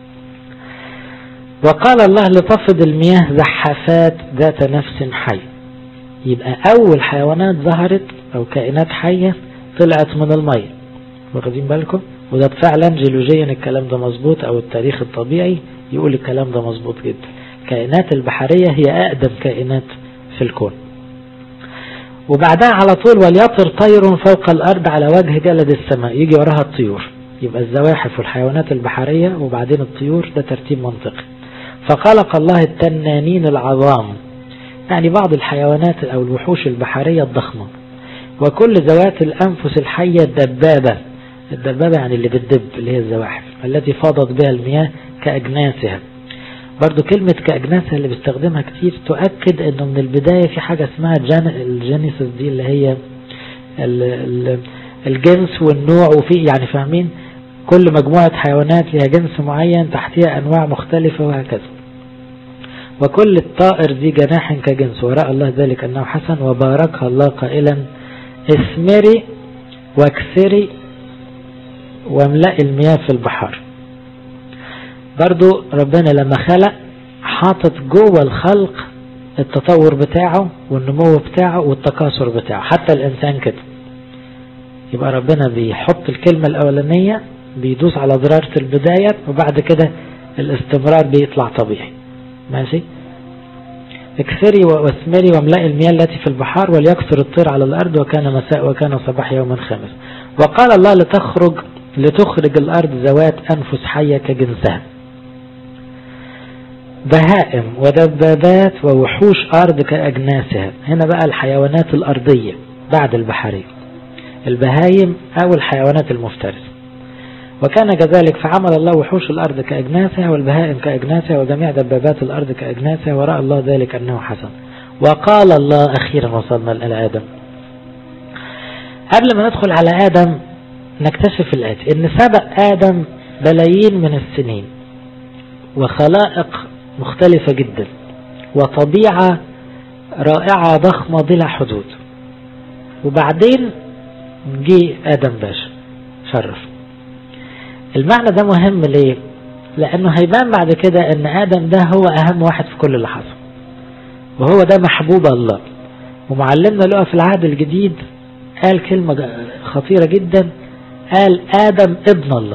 وقال الله لتفض المياه زحافات ذات نفس حي. يبقى أول حيوانات ظهرت أو كائنات حية طلعت من المية، واخدين بالكم؟ وده فعلا جيولوجيا الكلام ده مظبوط، أو التاريخ الطبيعي يقول الكلام ده مظبوط جدا. الكائنات البحرية هي أقدم كائنات في الكون. وبعدها على طول وليطر طير فوق الأرض على وجه جلد السماء، يجي وراها الطيور، يبقى الزواحف والحيوانات البحرية وبعدين الطيور، ده ترتيب منطقي. فخلق الله التنانين العظام، يعني بعض الحيوانات أو الوحوش البحرية الضخمة، وكل ذوات الأنفس الحية الدبابة، الدبابة يعني اللي بتدب اللي هي الزواحف التي فاضت بها المياه كأجناسها. برضو كلمة كأجناسها اللي بيستخدمها كتير تؤكد انه من البداية في حاجة اسمها الجينيسيس دي اللي هي الجنس والنوع، وفي يعني فاهمين كل مجموعة حيوانات لها جنس معين تحتها أنواع مختلفة وهكذا. وكل الطائر ذي جناح كجنس، ورأى الله ذلك أنه حسن، وباركها الله قائلا اثمري واكثري واملأ المياه في البحر. برضو ربنا لما خلق حاطط جوه الخلق التطور بتاعه والنمو بتاعه والتكاثر بتاعه، حتى الإنسان كده. يبقى ربنا بيحط الكلمة الأولانية، بيدوس على ضرارة البداية، وبعد كده الاستمرار بيطلع طبيعي. ماشي. اكثري واثمري واملئي المياه التي في البحار وليكثر الطير على الأرض، وكان مساء وكان صباح يوم خامس. وقال الله لتخرج لتخرج الأرض ذوات أنفس حية كجنسها، بهائم ودبابات ووحوش أرض كأجناسها. هنا بقى الحيوانات الأرضية بعد البحرية، البهايم أو الحيوانات المفترسة. وكان كذلك فعمل الله وحوش الأرض كأجناسها والبهائم كأجناسها وجميع دبابات الأرض كأجناسها، ورأى الله ذلك أنه حسن. وقال الله، أخيرا وصلنا لآدم. قبل ما ندخل على آدم نكتشف الآتي، إن سبق آدم بلايين من السنين وخلائق مختلفة جدا وطبيعة رائعة ضخمة بلا حدود، وبعدين جي آدم باشا شرف. المعنى ده مهم ليه؟ لأنه هيبان بعد كده أن آدم ده هو أهم واحد في كل اللي حصل، وهو ده محبوب الله. ومعلمنا له في العهد الجديد قال كلمة خطيرة جدا، قال آدم ابن الله.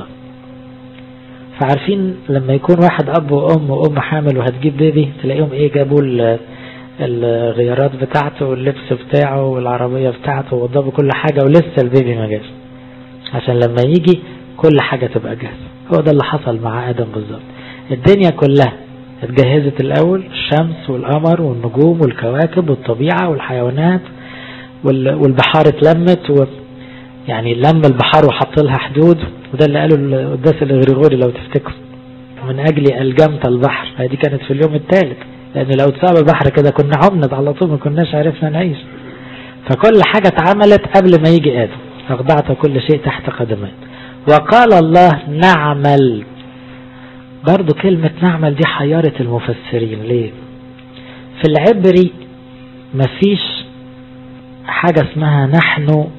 فعارفين لما يكون واحد أب وأم وأم حامل وهتجيب بيبي، تلاقيهم إيه، جابوا الغيارات بتاعته واللبس بتاعه والعربية بتاعته ووضبوا كل حاجة، ولسه البيبي ما جاش، عشان لما يجي كل حاجة تبقى جاهزة. هو ده اللي حصل مع آدم بالظبط. الدنيا كلها اتجهزت الأول، الشمس والقمر والنجوم والكواكب والطبيعة والحيوانات والبحار اتلمت، و يعني لم البحار وحط لها حدود. وده اللي قاله القداس الغريغوري لو تفتكر، من أجل ألجمت البحر. هذه كانت في اليوم الثالث، لأن لو تساب البحر كده كنا عمنا على طول، ما كناش عرفنا نعيش. فكل حاجة اتعملت قبل ما يجي آدم، أخضعت كل شيء تحت قدمين. وقال الله نعمل. برضو كلمة نعمل دي حيرت المفسرين. ليه؟ في العبري مفيش حاجة اسمها نحن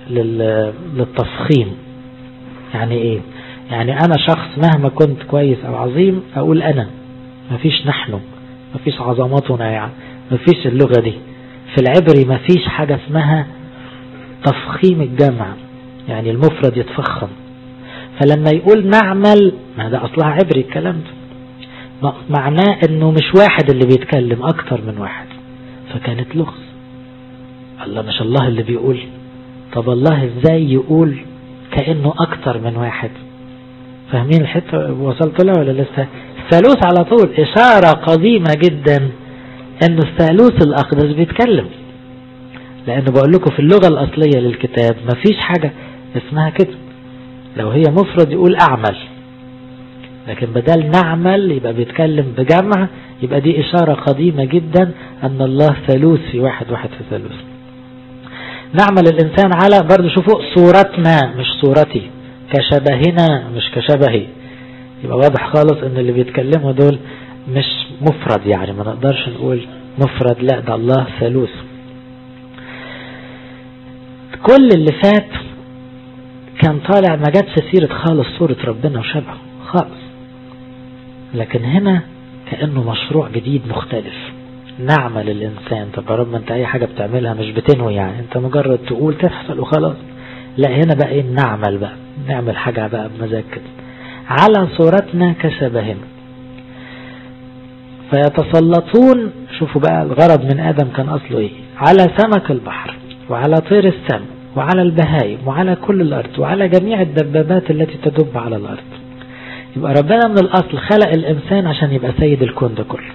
للتفخيم. يعني ايه؟ يعني انا شخص مهما كنت كويس او عظيم اقول انا، مفيش نحن، مفيش عظمتنا، يعني مفيش اللغة دي. في العبري مفيش حاجة اسمها تفخيم الجمع، يعني المفرد يتفخم. فلما يقول نعمل، ما ده اصلها عبري الكلام ده، معناه انه مش واحد اللي بيتكلم، اكتر من واحد. فكانت لغز. الله مش الله اللي بيقول، طب الله ازاي يقول كأنه اكتر من واحد؟ فاهمين الحتة وصلت لها ولا لسه؟ الثالوث على طول اشارة قديمة جدا انه الثالوث الاقدس بيتكلم، لانه بقول لكم في اللغة الاصلية للكتاب مفيش حاجة اسمها كده. لو هي مفرد يقول اعمل، لكن بدل نعمل يبقى بيتكلم بجمع، يبقى دي اشارة قديمة جدا ان الله ثالوث في واحد واحد في ثالوث. نعمل الانسان على، برضو شوفوا، صورتنا مش صورتي، كشبهنا مش كشبهي. يبقى واضح خالص ان اللي بيتكلموا دول مش مفرد، يعني ما نقدرش نقول مفرد، لا ده الله ثالوث. كل اللي فات كان طالع ما جاتش سيرة خالص صورة ربنا وشبهه خالص، لكن هنا كأنه مشروع جديد مختلف. نعمل الإنسان. طب يا رب انت اي حاجة بتعملها مش بتنوي، يعني انت مجرد تقول تحصل وخلاص. لا هنا بقى ايه، نعمل بقى، نعمل حاجة بقى بمزاج كده، على صورتنا كشبهنا. فيتسلطون. شوفوا بقى الغرض من آدم كان أصله ايه؟ على سمك البحر وعلى طير السماء وعلى البهائم وعلى كل الأرض وعلى جميع الدبابات التي تدب على الأرض. يبقى ربنا من الأصل خلق الإنسان عشان يبقى سيد الكون ده كله،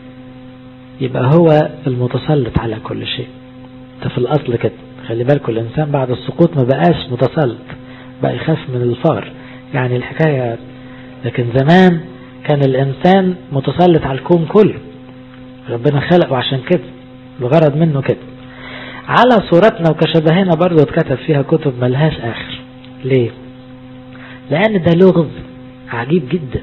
يبقى هو المتسلط على كل شيء. ده في الأصل كده. خلي بالكم الإنسان بعد السقوط ما بقاش متسلط، بقى يخاف من الفار يعني الحكاية. لكن زمان كان الإنسان متسلط على الكون كله، ربنا خلقه عشان كده، الغرض منه كده. على صورتنا وكشبهنا برضو اتكتب فيها كتب ملهاش آخر. ليه؟ لأن ده لغز عجيب جدا.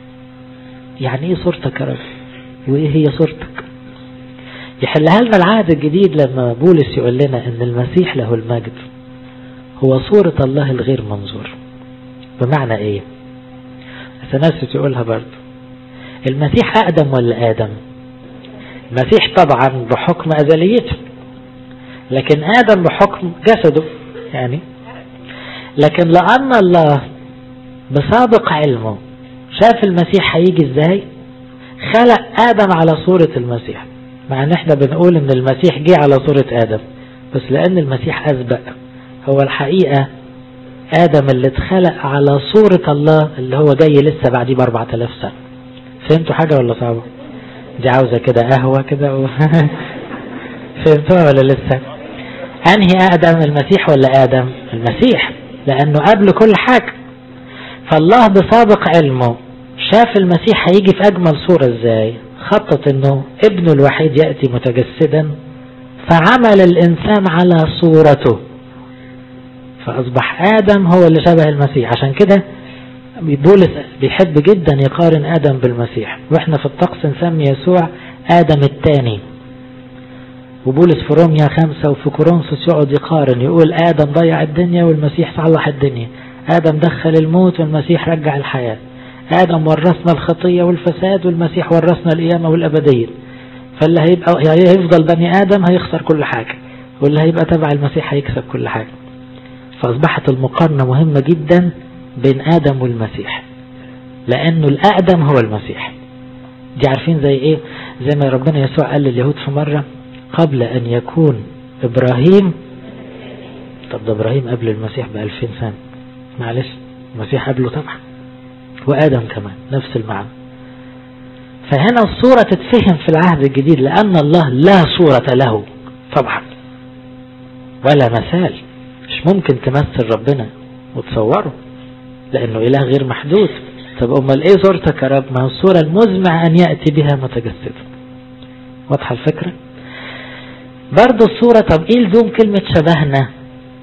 يعني ايه صورتك يا رب؟ وايه هي صورتك؟ يحلها لنا العهد الجديد لما بولس يقول لنا ان المسيح له المجد هو صورة الله الغير منظور. بمعنى ايه؟ سناسة يقولها برضو. المسيح أقدم ولا آدم؟ المسيح طبعا بحكم أزليته، لكن آدم بحكم جسده يعني. لكن لأن الله بسابق علمه شاف المسيح هيجي ازاي، خلق آدم على صورة المسيح. مع ان احنا بنقول ان المسيح جه على صورة آدم، بس لأن المسيح أسبق، هو الحقيقة آدم اللي اتخلق على صورة الله اللي هو جاي لسه بعديه بأربعة آلاف سنة. فهمتوا حاجة ولا صعبة؟ دي عاوزة كده قهوة كده و... فهمتوها ولا لسه؟ أنهي أقدم، المسيح ولا آدم؟ المسيح، لأنه قبل كل حاجة. فالله بسابق علمه شاف المسيح هيجي في أجمل صورة ازاي، خطط انه ابنه الوحيد يأتي متجسدا، فعمل الإنسان على صورته، فأصبح آدم هو اللي شبه المسيح. عشان كده بولس بيحب جدا يقارن آدم بالمسيح، واحنا في الطقس نسمي يسوع آدم الثاني. وبولس في روميا خمسة وفي كورنثوس يقعد يقارن، يقول آدم ضيع الدنيا والمسيح صلح الدنيا، آدم دخل الموت والمسيح رجع الحياة، آدم ورثنا الخطية والفساد والمسيح ورثنا القيامة والأبدية. فاللي هيبقى هيفضل بني آدم هيخسر كل حاجة، واللي هيبقى تبع المسيح هيكسب كل حاجة. فأصبحت المقارنة مهمة جدا بين آدم والمسيح، لأنه الأقدم هو المسيح. دي عارفين زي إيه؟ زي ما ربنا يسوع قال لليهود في مرة قبل أن يكون إبراهيم. طب ده إبراهيم قبل المسيح بألفين سنة، معلش المسيح قبله طبعا، وآدم كمان نفس المعنى. فهنا الصورة تتفهم في العهد الجديد، لأن الله لا صورة له طبعا ولا مثال، مش ممكن تمثل ربنا وتصوره لأنه إله غير محدود. طب أمال إيه صورتك يا رب؟ ما هو الصورة المزمع أن يأتي بها متجسدا. واضحة الفكرة؟ برضو الصورة. طب إيه لزوم كلمة شبهنا؟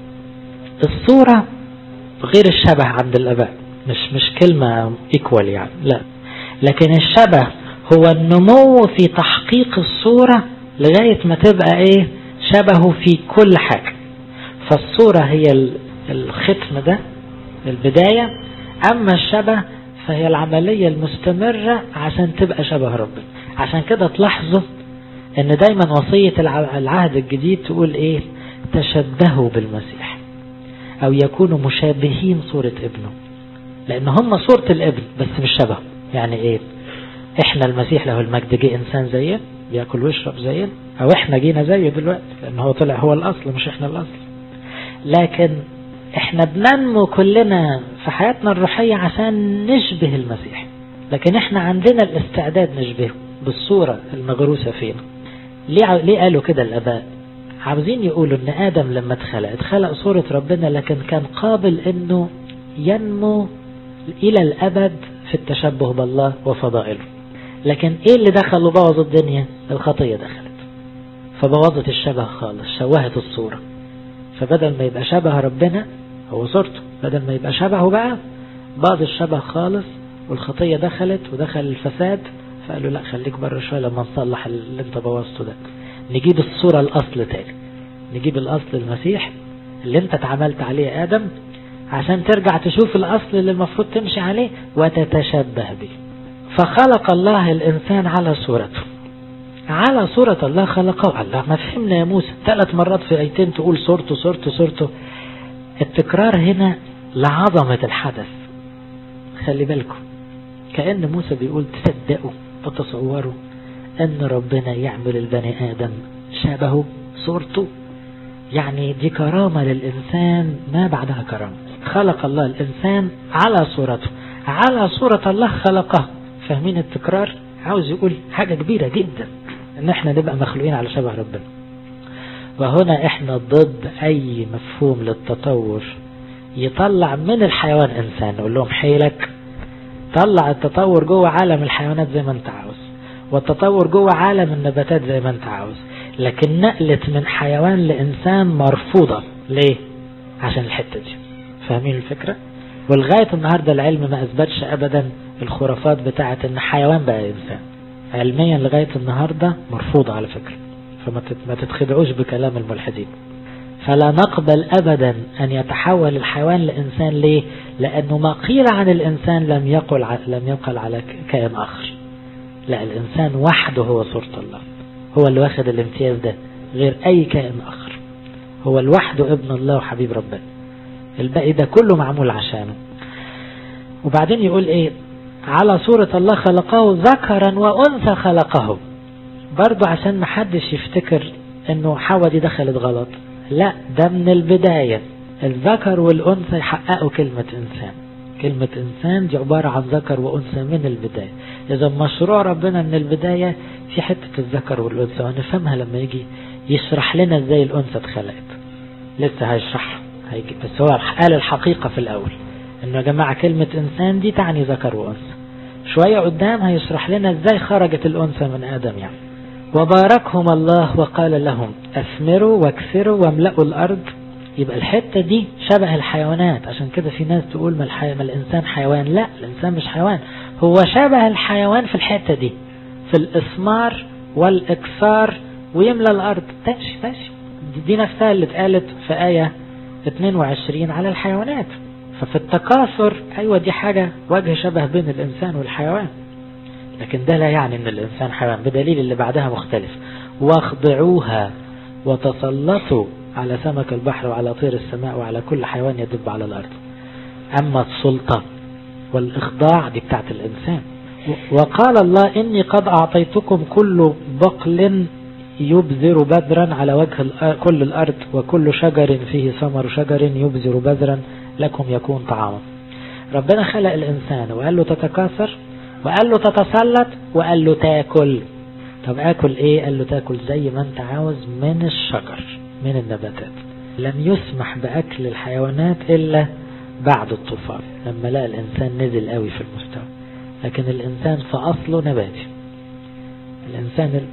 الصورة غير الشبه عند الآباء، مش مش كلمة equal يعني، لا، لكن الشبه هو النمو في تحقيق الصورة لغاية ما تبقى إيه؟ شبهه في كل حاجة. فالصورة هي الختم ده البداية، أما الشبه فهي العملية المستمرة عشان تبقى شبه ربنا. عشان كده تلاحظوا ان دايما وصية العهد الجديد تقول ايه؟ تشبهوا بالمسيح او يكونوا مشابهين صورة ابنه، لان هم صورة الابن بس مش شبه. يعني ايه؟ احنا المسيح له المجد جه انسان زينا بياكل ويشرب زينا، او احنا جينا زيه دلوقتي لان هو طلع هو الاصل مش احنا الاصل. لكن احنا بننمو كلنا في حياتنا الروحية عشان نشبه المسيح، لكن احنا عندنا الاستعداد نشبهه بالصورة المغروسة فينا. ليه ليه قالوا كده الآباء؟ عاوزين يقولوا ان آدم لما اتخلق اتخلق صورة ربنا، لكن كان قابل انه ينمو الى الابد في التشبه بالله وفضائله. لكن ايه اللي دخل وبوظ الدنيا؟ الخطية دخلت فبوظت الشبه خالص، شوهت الصورة. فبدل ما يبقى شبه ربنا هو صورته، بدل ما يبقى شبهه بقى باظ الشبه خالص، والخطية دخلت ودخل الفساد. فقالوا لا خليك بره شوية لما نصلح اللي انت بوظته ده، نجيب الصورة الأصل تاني، نجيب الأصل المسيح اللي انت اتعاملت عليه آدم، عشان ترجع تشوف الأصل اللي المفروض تمشي عليه وتتشبه به. فخلق الله الإنسان على صورته، على صورة الله خلقه. الله ما فهمنا يا موسى ثلاث مرات في آيتين تقول صورته صورته صورته. التكرار هنا لعظمة الحدث. خلي بالكم كأن موسى بيقول تصدقوا وتصوروا أن ربنا يعمل البني آدم شبهه صورته يعني دي كرامة للإنسان ما بعدها كرامة. خلق الله الإنسان على صورته، على صورة الله خلقه. فاهمين التكرار؟ عاوز يقول حاجة كبيرة جدا ان احنا نبقى مخلوقين على شبه ربنا. وهنا احنا ضد اي مفهوم للتطور يطلع من الحيوان انسان. نقول لهم حيلك طلع التطور جوه عالم الحيوانات زي ما انت عاوز، والتطور جوه عالم النباتات زي ما انت عاوز، لكن نقلة من حيوان لإنسان مرفوضة. ليه؟ عشان الحتة دي. فاهمين الفكرة؟ ولغاية النهاردة العلم ما أثبتش أبدا الخرافات بتاعت ان حيوان بقى إنسان. علميا لغاية النهاردة مرفوضة على فكرة، فما تتخدعوش بكلام الملحدين. فلا نقبل أبدا أن يتحول الحيوان لإنسان. ليه؟ لأنه ما قيل عن الإنسان لم يقل لم يقل على كائن آخر. لا، الإنسان وحده هو صورة الله، هو اللي واخد الامتياز ده غير أي كائن آخر. هو الوحده ابن الله وحبيب ربنا، الباقي ده كله معمول عشانه. وبعدين يقول إيه؟ على صورة الله خلقه، ذكرا وأنثى خلقه. برضو عشان محدش يفتكر انه حواء دي دخلت غلط. لا، ده من البداية الذكر والأنثى يحققوا كلمة إنسان. كلمة إنسان دي عبارة عن ذكر وأنثى من البداية. إذا مشروع ربنا من البداية في حتة الذكر والأنثى، ونفهمها لما يجي يشرح لنا ازاي الأنثى اتخلقت. لسه هيشرح هيجي، بس هو قال الحقيقة في الأول انه يا جماعة كلمة إنسان دي تعني ذكر وأنثى. شوية قدام هيشرح لنا ازاي خرجت الأنثى من آدم يعني. وباركهم الله وقال لهم أثمروا واكثروا واملأوا الأرض. يبقى الحتة دي شبه الحيوانات. عشان كده في ناس تقول ما, الحي... ما الإنسان حيوان. لا، الإنسان مش حيوان، هو شبه الحيوان في الحتة دي، في الإثمار والإكثار ويملأ الأرض. تمشي ماشي. دي نفسها اللي اتقالت في آية اثنين وعشرين على الحيوانات. ففي التكاثر أيوة دي حاجة وجه شبه بين الإنسان والحيوان، لكن ده لا يعني ان الانسان حيوان، بدليل اللي بعدها مختلف. واخضعوها وتسلطوا على سمك البحر وعلى طير السماء وعلى كل حيوان يدب على الارض. اما السلطة والاخضاع دي بتاعت الانسان. وقال الله اني قد اعطيتكم كل بقل يبذر بذرا على وجه كل الارض، وكل شجر فيه ثمر شجر يبذر بذرا لكم يكون طعاما. ربنا خلق الانسان وقال له تتكاثر، وقال له تتسلط، وقال له تاكل. طب اكل ايه؟ قال له تاكل زي ما انت عاوز من الشجر من النباتات. لم يسمح باكل الحيوانات الا بعد الطوفان لما لقى الانسان نزل قوي في المستوى. لكن الانسان في اصله نباتي. الانسان ال...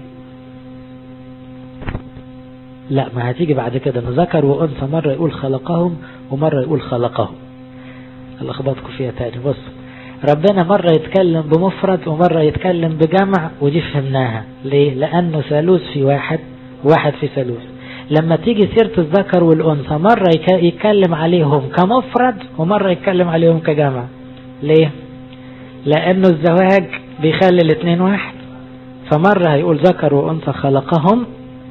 لا، ما هتيجي بعد كده ذكر وانثى، مرة يقول خلقهم ومرة يقول خلقهم. الاخبطكم فيها تاني. بص، ربنا مرة يتكلم بمفرد ومرة يتكلم بجمع، ودي فهمناها. ليه؟ لأنه ثالوث في واحد، واحد في ثالوث. لما تيجي سيرة الذكر والأنثى مرة يتكلم عليهم كمفرد ومرة يتكلم عليهم كجمع. ليه؟ لأنه الزواج بيخلي الاثنين واحد. فمرة هيقول ذكر وأنثى خلقهم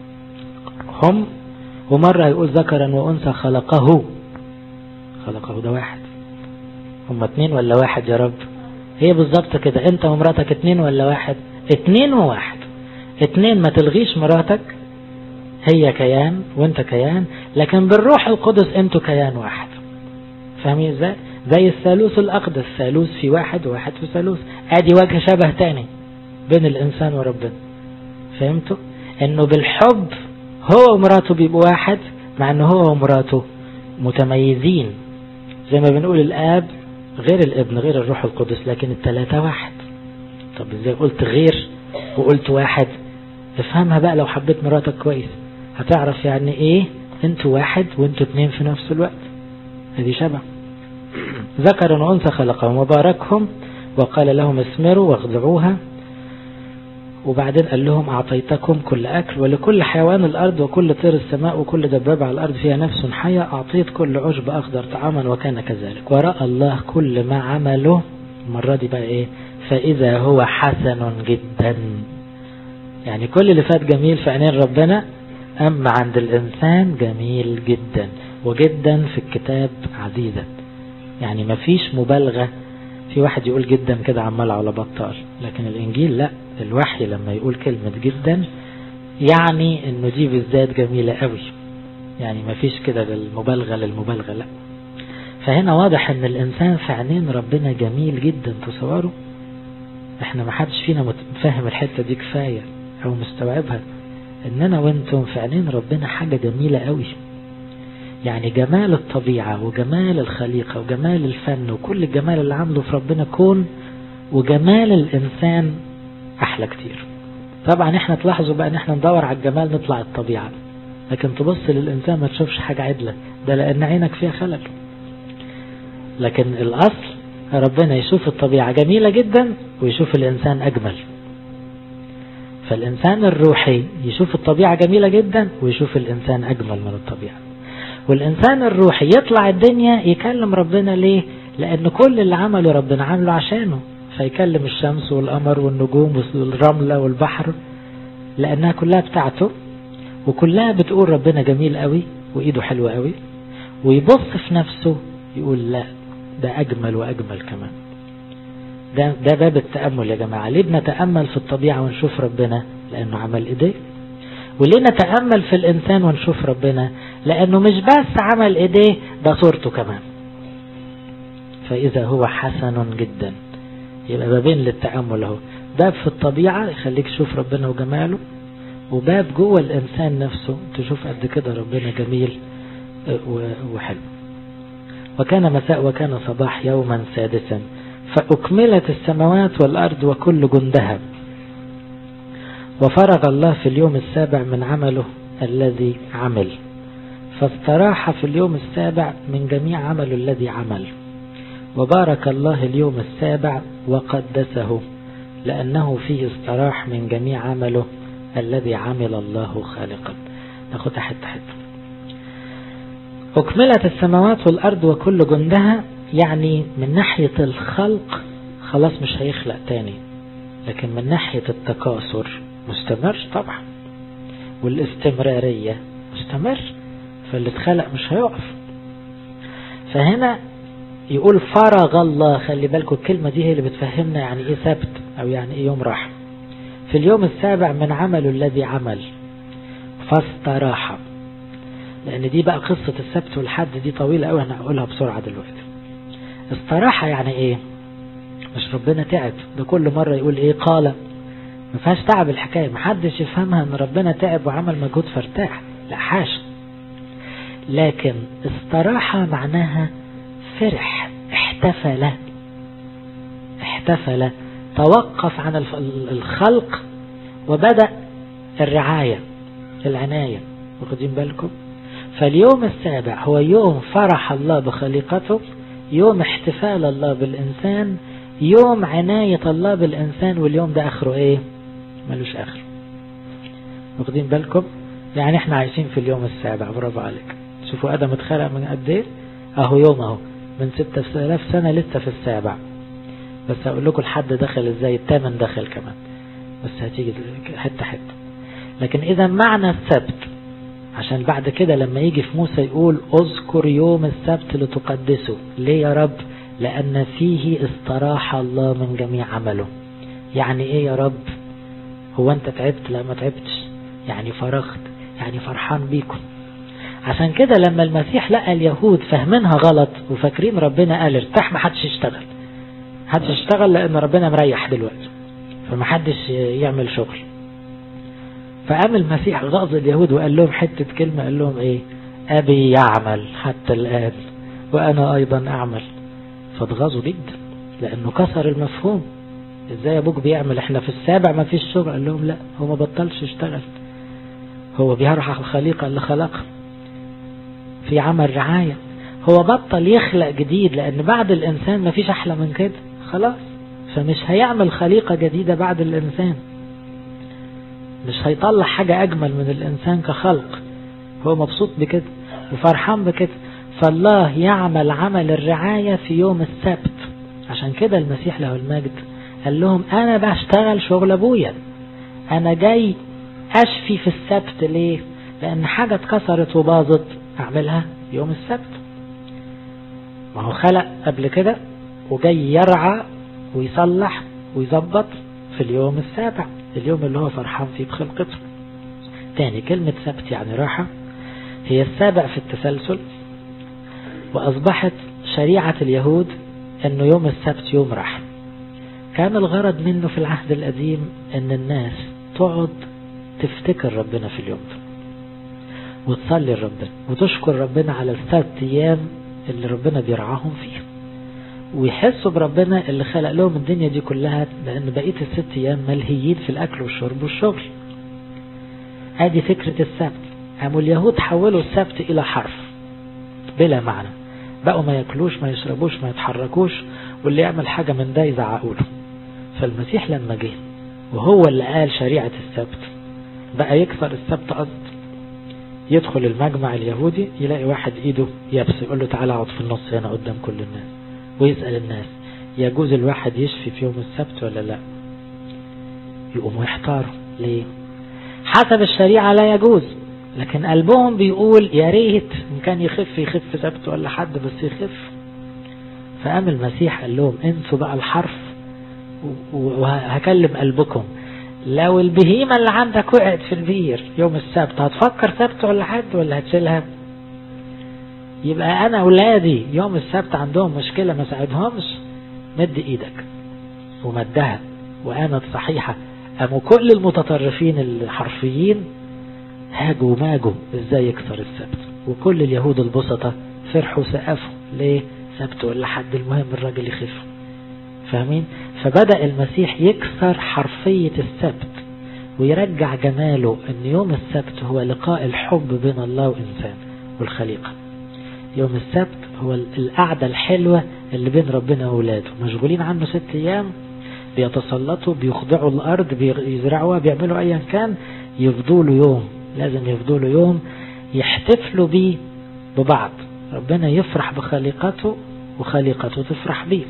هم، ومرة هيقول ذكرا وأنثى خلقه. خلقه ده واحد. هم اتنين ولا واحد يا رب؟ هي بالظبط كده. انت ومراتك اتنين ولا واحد؟ اتنين وواحد. اتنين، ما تلغيش مراتك، هي كيان وانت كيان، لكن بالروح القدس انتوا كيان واحد. فاهمين ازاي؟ زي الثالوث الاقدس، ثالوث في واحد وواحد في ثالوث. ادي وجه شبه تاني بين الانسان وربنا. فهمتوا؟ انه بالحب هو ومراته بيبقوا واحد، مع انه هو ومراته متميزين. زي ما بنقول الاب غير الابن غير الروح القدس، لكن الثلاثة واحد. طب ازاي قلت غير وقلت واحد؟ افهمها بقى لو حبيت مراتك كويس هتعرف يعني ايه انتوا واحد وانتوا اتنين في نفس الوقت. هذه شبه. ذكر وانثى خلقهم وباركهم وقال لهم اثمروا واخضعوها. وبعدين قال لهم اعطيتكم كل اكل، ولكل حيوان الارض وكل طير السماء وكل دبابة على الارض فيها نفس حية اعطيت كل عشب اخضر طعاما، وكان كذلك. ورأى الله كل ما عمله. المرة دي بقى ايه؟ فاذا هو حسن جدا. يعني كل اللي فات جميل في عينين ربنا، اما عند الانسان جميل جدا. وجدا في الكتاب عزيزا، يعني مفيش مبالغة. في واحد يقول جدا كده عمال على بطال، لكن الانجيل لا. الوحي لما يقول كلمة جدا يعني انه دي بالذات جميلة قوي. يعني ما فيش كده بالمبالغة للمبالغة، لا. فهنا واضح ان الانسان في عينين ربنا جميل جدا. تصوروا احنا ما حدش فينا متفهم الحتة دي كفاية او مستوعبها، اننا وانتم في عينين ربنا حاجة جميلة قوي. يعني جمال الطبيعة وجمال الخليقة وجمال الفن وكل الجمال اللي عامله في ربنا كون، وجمال الانسان احلى كتير. طبعا احنا تلاحظوا بقى ان احنا ندور على الجمال نطلع الطبيعة، لكن تبص للانسان ما تشوفش حاجة عدلة، ده لان عينك فيها خلل. لكن الاصل ربنا يشوف الطبيعة جميلة جدا ويشوف الانسان اجمل. فالانسان الروحي يشوف الطبيعة جميلة جدا ويشوف الانسان اجمل من الطبيعة. والإنسان الروحي يطلع الدنيا يكلم ربنا ليه؟ لأن كل اللي عمله ربنا عمله عشانه، فيكلم الشمس والقمر والنجوم والرملة والبحر لأنها كلها بتاعته، وكلها بتقول ربنا جميل قوي وإيده حلوة قوي. ويبص في نفسه يقول لا، ده أجمل وأجمل كمان. ده, ده باب التأمل يا جماعة. ليه بنتأمل في الطبيعة ونشوف ربنا؟ لأنه عمل إيديه. وليه نتأمل في الإنسان ونشوف ربنا؟ لأنه مش بس عمل إيديه، ده صورته كمان. فإذا هو حسن جدا. يبقى بابين للتأمل اهو، باب في الطبيعة يخليك تشوف ربنا وجماله، وباب جوه الإنسان نفسه تشوف قد كده ربنا جميل وحلو. وكان مساء وكان صباح يوما سادسا فأكملت السماوات والأرض وكل جندها، وفرغ الله في اليوم السابع من عمله الذي عمل، فاستراح في اليوم السابع من جميع عمله الذي عمل. وبارك الله اليوم السابع وقدسه لأنه فيه استراح من جميع عمله الذي عمل الله خالقا. ناخد حتة حتة. أكملت السماوات والأرض وكل جندها، يعني من ناحية الخلق خلاص مش هيخلق تاني، لكن من ناحية التكاثر مستمر طبعا، والاستمرارية مستمر، فاللي اتخلق مش هيقف. فهنا يقول فرغ الله. خلي بالكم الكلمة دي هي اللي بتفهمنا يعني ايه سبت او يعني ايه يوم راحة. في اليوم السابع من عمله الذي عمل فاستراح، لان دي بقى قصة السبت والحد دي طويلة قوي، انا هقولها بسرعة دلوقتي. استراحة يعني ايه؟ مش ربنا تعب، ده كل مرة يقول ايه قال، ما فيهاش تعب الحكاية، محدش يفهمها ان ربنا تعب وعمل مجهود فارتاح، لا حاشا. لكن استراحة معناها فرح، احتفل احتفل توقف عن الخلق وبدأ الرعاية العناية. واخدين بالكم؟ فاليوم السابع هو يوم فرح الله بخليقته، يوم احتفال الله بالإنسان، يوم عناية الله بالإنسان. واليوم ده آخره ايه؟ ملوش آخر. واخدين بالكم؟ يعني احنا عايشين في اليوم السابع. برافو عليك. شوفوا آدم اتخلق من قد ايه؟ اهو يوم اهو من ستة آلاف سنة لسه في السابع. بس هقول لكم الحد دخل ازاي، الثامن دخل كمان، بس هتيجي حتة حتة. لكن اذا معنى السبت، عشان بعد كده لما يجي في موسى يقول اذكر يوم السبت لتقدسه. ليه يا رب؟ لان فيه استراح الله من جميع عمله. يعني ايه يا رب؟ هو انت تعبت؟ لا ما تعبتش، يعني فرغت، يعني فرحان بيكم. عشان كده لما المسيح لقى اليهود فاهمينها غلط وفاكرين ربنا قال ارتاح ما حدش يشتغل، حدش يشتغل لان ربنا مريح دلوقتي فما حدش يعمل شغل. فقام المسيح غاظ اليهود وقال لهم حتة كلمة، قال لهم ايه؟ ابي يعمل حتى الآن وانا ايضا اعمل. فاتغاظوا جدا لانه كسر المفهوم. ازاي ابوك بيعمل؟ احنا في السابع ما فيش شغل. قال لهم لا، هو ما بطلش يشتغل، هو بيرعى الخليقة اللي خلقها في عمل رعاية. هو بطل يخلق جديد لان بعد الانسان ما فيش احلى من كده خلاص، فمش هيعمل خليقة جديدة بعد الانسان، مش هيطلع حاجة اجمل من الانسان كخلق. هو مبسوط بكده وفرحان بكده. فالله يعمل عمل الرعاية في يوم السبت. عشان كده المسيح له المجد قال لهم انا بشتغل شغل ابويا، انا جاي اشفي في السبت. ليه؟ لان حاجة اتكسرت وباظت اعملها يوم السبت. ما هو خلق قبل كده وجاي يرعى ويصلح ويظبط في اليوم السابع، اليوم اللي هو فرحان فيه بخلقته. تاني كلمة سبت يعني راحة. هي السابع في التسلسل، وأصبحت شريعة اليهود أنه يوم السبت يوم راحة. كان الغرض منه في العهد القديم أن الناس تقعد تفتكر ربنا في اليوم ده وتصلي لربنا وتشكر ربنا على الست أيام اللي ربنا بيرعاهم فيها، ويحسوا بربنا اللي خلق لهم الدنيا دي كلها، لأن بقية الست أيام ملهيين في الأكل والشرب والشغل. هذه فكرة السبت. قاموا اليهود حولوا السبت إلى حرف بلا معنى، بقوا ما يأكلوش ما يشربوش ما يتحركوش، واللي يعمل حاجة من ده يزعقوا له. فالمسيح لما جه وهو اللي قال شريعة السبت بقى يكسر السبت قصد. يدخل المجمع اليهودي يلاقي واحد ايده يبس، يقول له تعالى اقعد في النص هنا قدام كل الناس، ويسأل الناس يجوز الواحد يشفي في يوم السبت ولا لا؟ يقوموا يحتاروا ليه؟ حسب الشريعة لا يجوز، لكن قلبهم بيقول يا ريت إن كان يخف يخف سبت ولا حد بس يخف. فقام المسيح قال لهم انتوا بقى الحرف وهكلم قلبكم. لو البهيمة اللي عندك وقعت في البير يوم السبت هتفكر سبت ولا حد ولا هتشيلها؟ يبقى أنا أولادي يوم السبت عندهم مشكلة ما ساعدهمش، مد إيدك ومدها وقامت صحيحة. قاموا كل المتطرفين الحرفيين هاجوا ماجوا ازاي يكسر السبت، وكل اليهود البسطة فرحوا سقفوا ليه؟ سبت ولا حد المهم الراجل يخف. فاهمين؟ فبدأ المسيح يكسر حرفية السبت ويرجع جماله ان يوم السبت هو لقاء الحب بين الله وإنسان والخليقة. يوم السبت هو القعدة الحلوة اللي بين ربنا وولاده، مشغولين عنه ست ايام بيتسلطوا بيخضعوا الارض بيزرعوها بيعملوا ايا كان، يفضلوا يوم لازم يفضلوا يوم يحتفلوا بيه ببعض، ربنا يفرح بخليقته وخليقته تفرح بيه.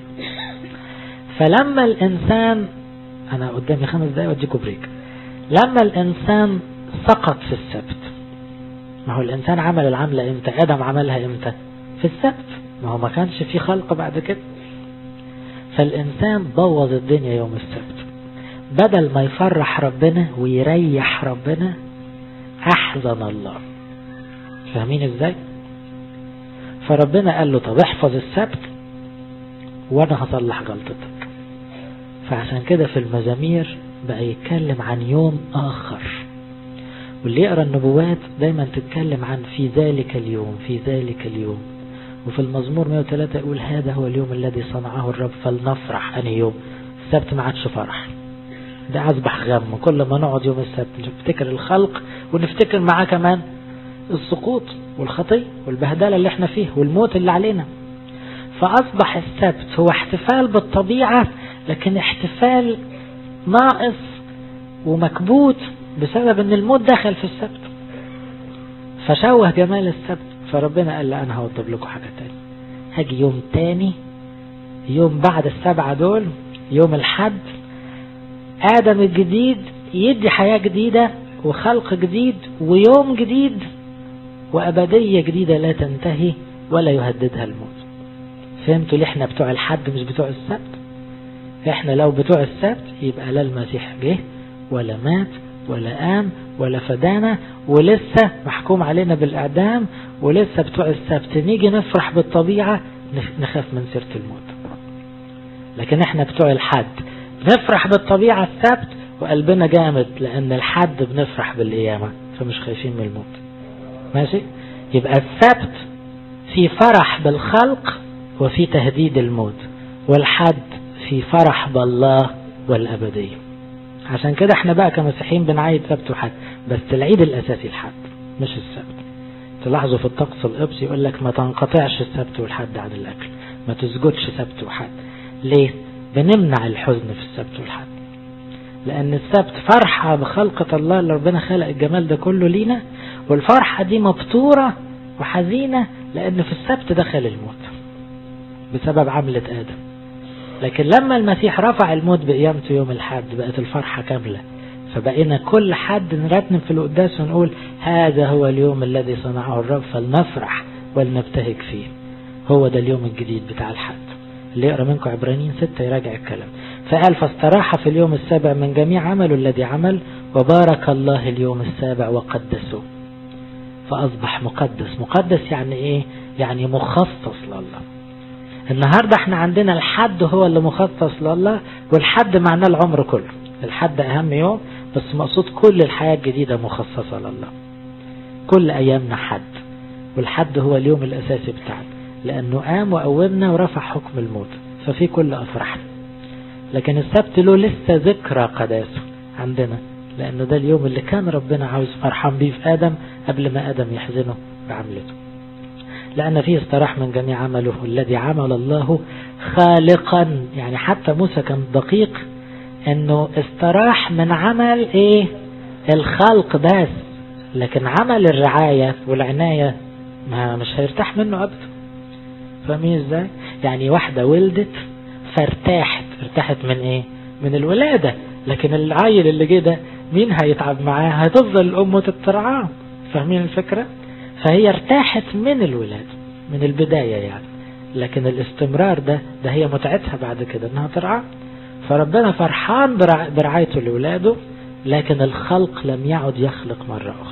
فلما الإنسان أنا قدامي خمس دقايق وديكوا بريك. لما الإنسان سقط في السبت، ما هو الإنسان عمل العملة إمتى؟ آدم عملها إمتى؟ في السبت، ما هو ما كانش في خلق بعد كده. فالإنسان بوظ الدنيا يوم السبت، بدل ما يفرح ربنا ويريح ربنا أحزن الله. فاهمين إزاي؟ فربنا قال له طب احفظ السبت وانا هصلح غلطتك. فعشان كده في المزامير بقى يتكلم عن يوم آخر، واللي يقرأ النبوات دايما تتكلم عن في ذلك اليوم في ذلك اليوم. وفي المزمور مئة وثلاثة يقول هذا هو اليوم الذي صنعه الرب فلنفرح. أنهي يوم؟ السبت ما عادش فرح، ده أصبح غم. كل ما نقعد يوم السبت نفتكر الخلق ونفتكر معاه كمان السقوط والخطية والبهدلة اللي احنا فيه والموت اللي علينا. فأصبح السبت هو احتفال بالطبيعة، لكن احتفال ناقص ومكبوت بسبب ان الموت دخل في السبت، فشوه جمال السبت. فربنا قال لا انا هوضب لكم حاجة تانية، هاجي يوم تاني يوم بعد السبعة دول، يوم الحد، آدم الجديد يدي حياة جديدة وخلق جديد ويوم جديد وأبدية جديدة لا تنتهي ولا يهددها الموت. فهمتوا ليه احنا بتوع الحد مش بتوع السبت؟ احنا لو بتوع السبت يبقى لا المسيح جه ولا مات ولا قام ولا فدانا ولسه محكوم علينا بالإعدام، ولسه بتوع السبت نيجي نفرح بالطبيعة نخاف من سيرة الموت. لكن احنا بتوع الحد نفرح بالطبيعة السبت وقلبنا جامد، لأن الحد بنفرح بالقيامة فمش خايفين من الموت. ماشي؟ يبقى السبت في فرح بالخلق وفي تهديد الموت، والحد في فرح بالله والأبدية. عشان كده احنا بقى كمسيحيين بنعيد سبت وحد، بس العيد الأساسي الحد مش السبت. تلاحظوا في الطقس القبسي يقول لك ما تنقطعش السبت والحد عن الأكل، ما تسجدش سبت وحد. ليه؟ بنمنع الحزن في السبت والحد، لأن السبت فرحة بخلقة الله اللي ربنا خلق الجمال ده كله لينا، والفرحة دي مبتورة وحزينة لأن في السبت دخل الموت بسبب عملة آدم. لكن لما المسيح رفع الموت بقيامته يوم الحد بقت الفرحة كاملة، فبقينا كل حد نرتم في القداس ونقول هذا هو اليوم الذي صنعه الرب فلنفرح ولنبتهج فيه. هو ده اليوم الجديد بتاع الحد. اللي يقرأ منكم عبرانيين ستة يراجع الكلام. فقال فاستراح في اليوم السابع من جميع عمله الذي عمل وبارك الله اليوم السابع وقدسه. فأصبح مقدس. مقدس يعني إيه؟ يعني مخصص لله. النهاردة احنا عندنا الحد هو اللي مخصص لله، والحد معناه العمر كله. الحد أهم يوم، بس مقصود كل الحياة الجديدة مخصصة لله. كل أيامنا حد، والحد هو اليوم الأساسي بتاعنا، لأنه قام وقومنا ورفع حكم الموت، ففي كل أفرحنا. لكن السبت له لسه ذكرى قداسه عندنا، لأنه ده اليوم اللي كان ربنا عاوز فرحان بيه في آدم قبل ما آدم يحزنه بعملته، لأن فيه استراح من جميع عمله الذي عمل الله خالقا. يعني حتى موسى كان دقيق انه استراح من عمل ايه؟ الخلق بس، لكن عمل الرعاية والعناية ما مش هيرتاح منه ابدا. فاهمين ازاي؟ يعني واحدة ولدت فارتاحت، ارتاحت من ايه؟ من الولادة، لكن العيل اللي جه ده مين هيتعب معاه؟ هتفضل الام تترعاه. فاهمين الفكرة؟ فهي ارتاحت من الولادة من البداية يعني، لكن الاستمرار ده ده هي متعتها بعد كده انها ترعى. فربنا فرحان برعايته لولاده، لكن الخلق لم يعد يخلق مرة أخرى.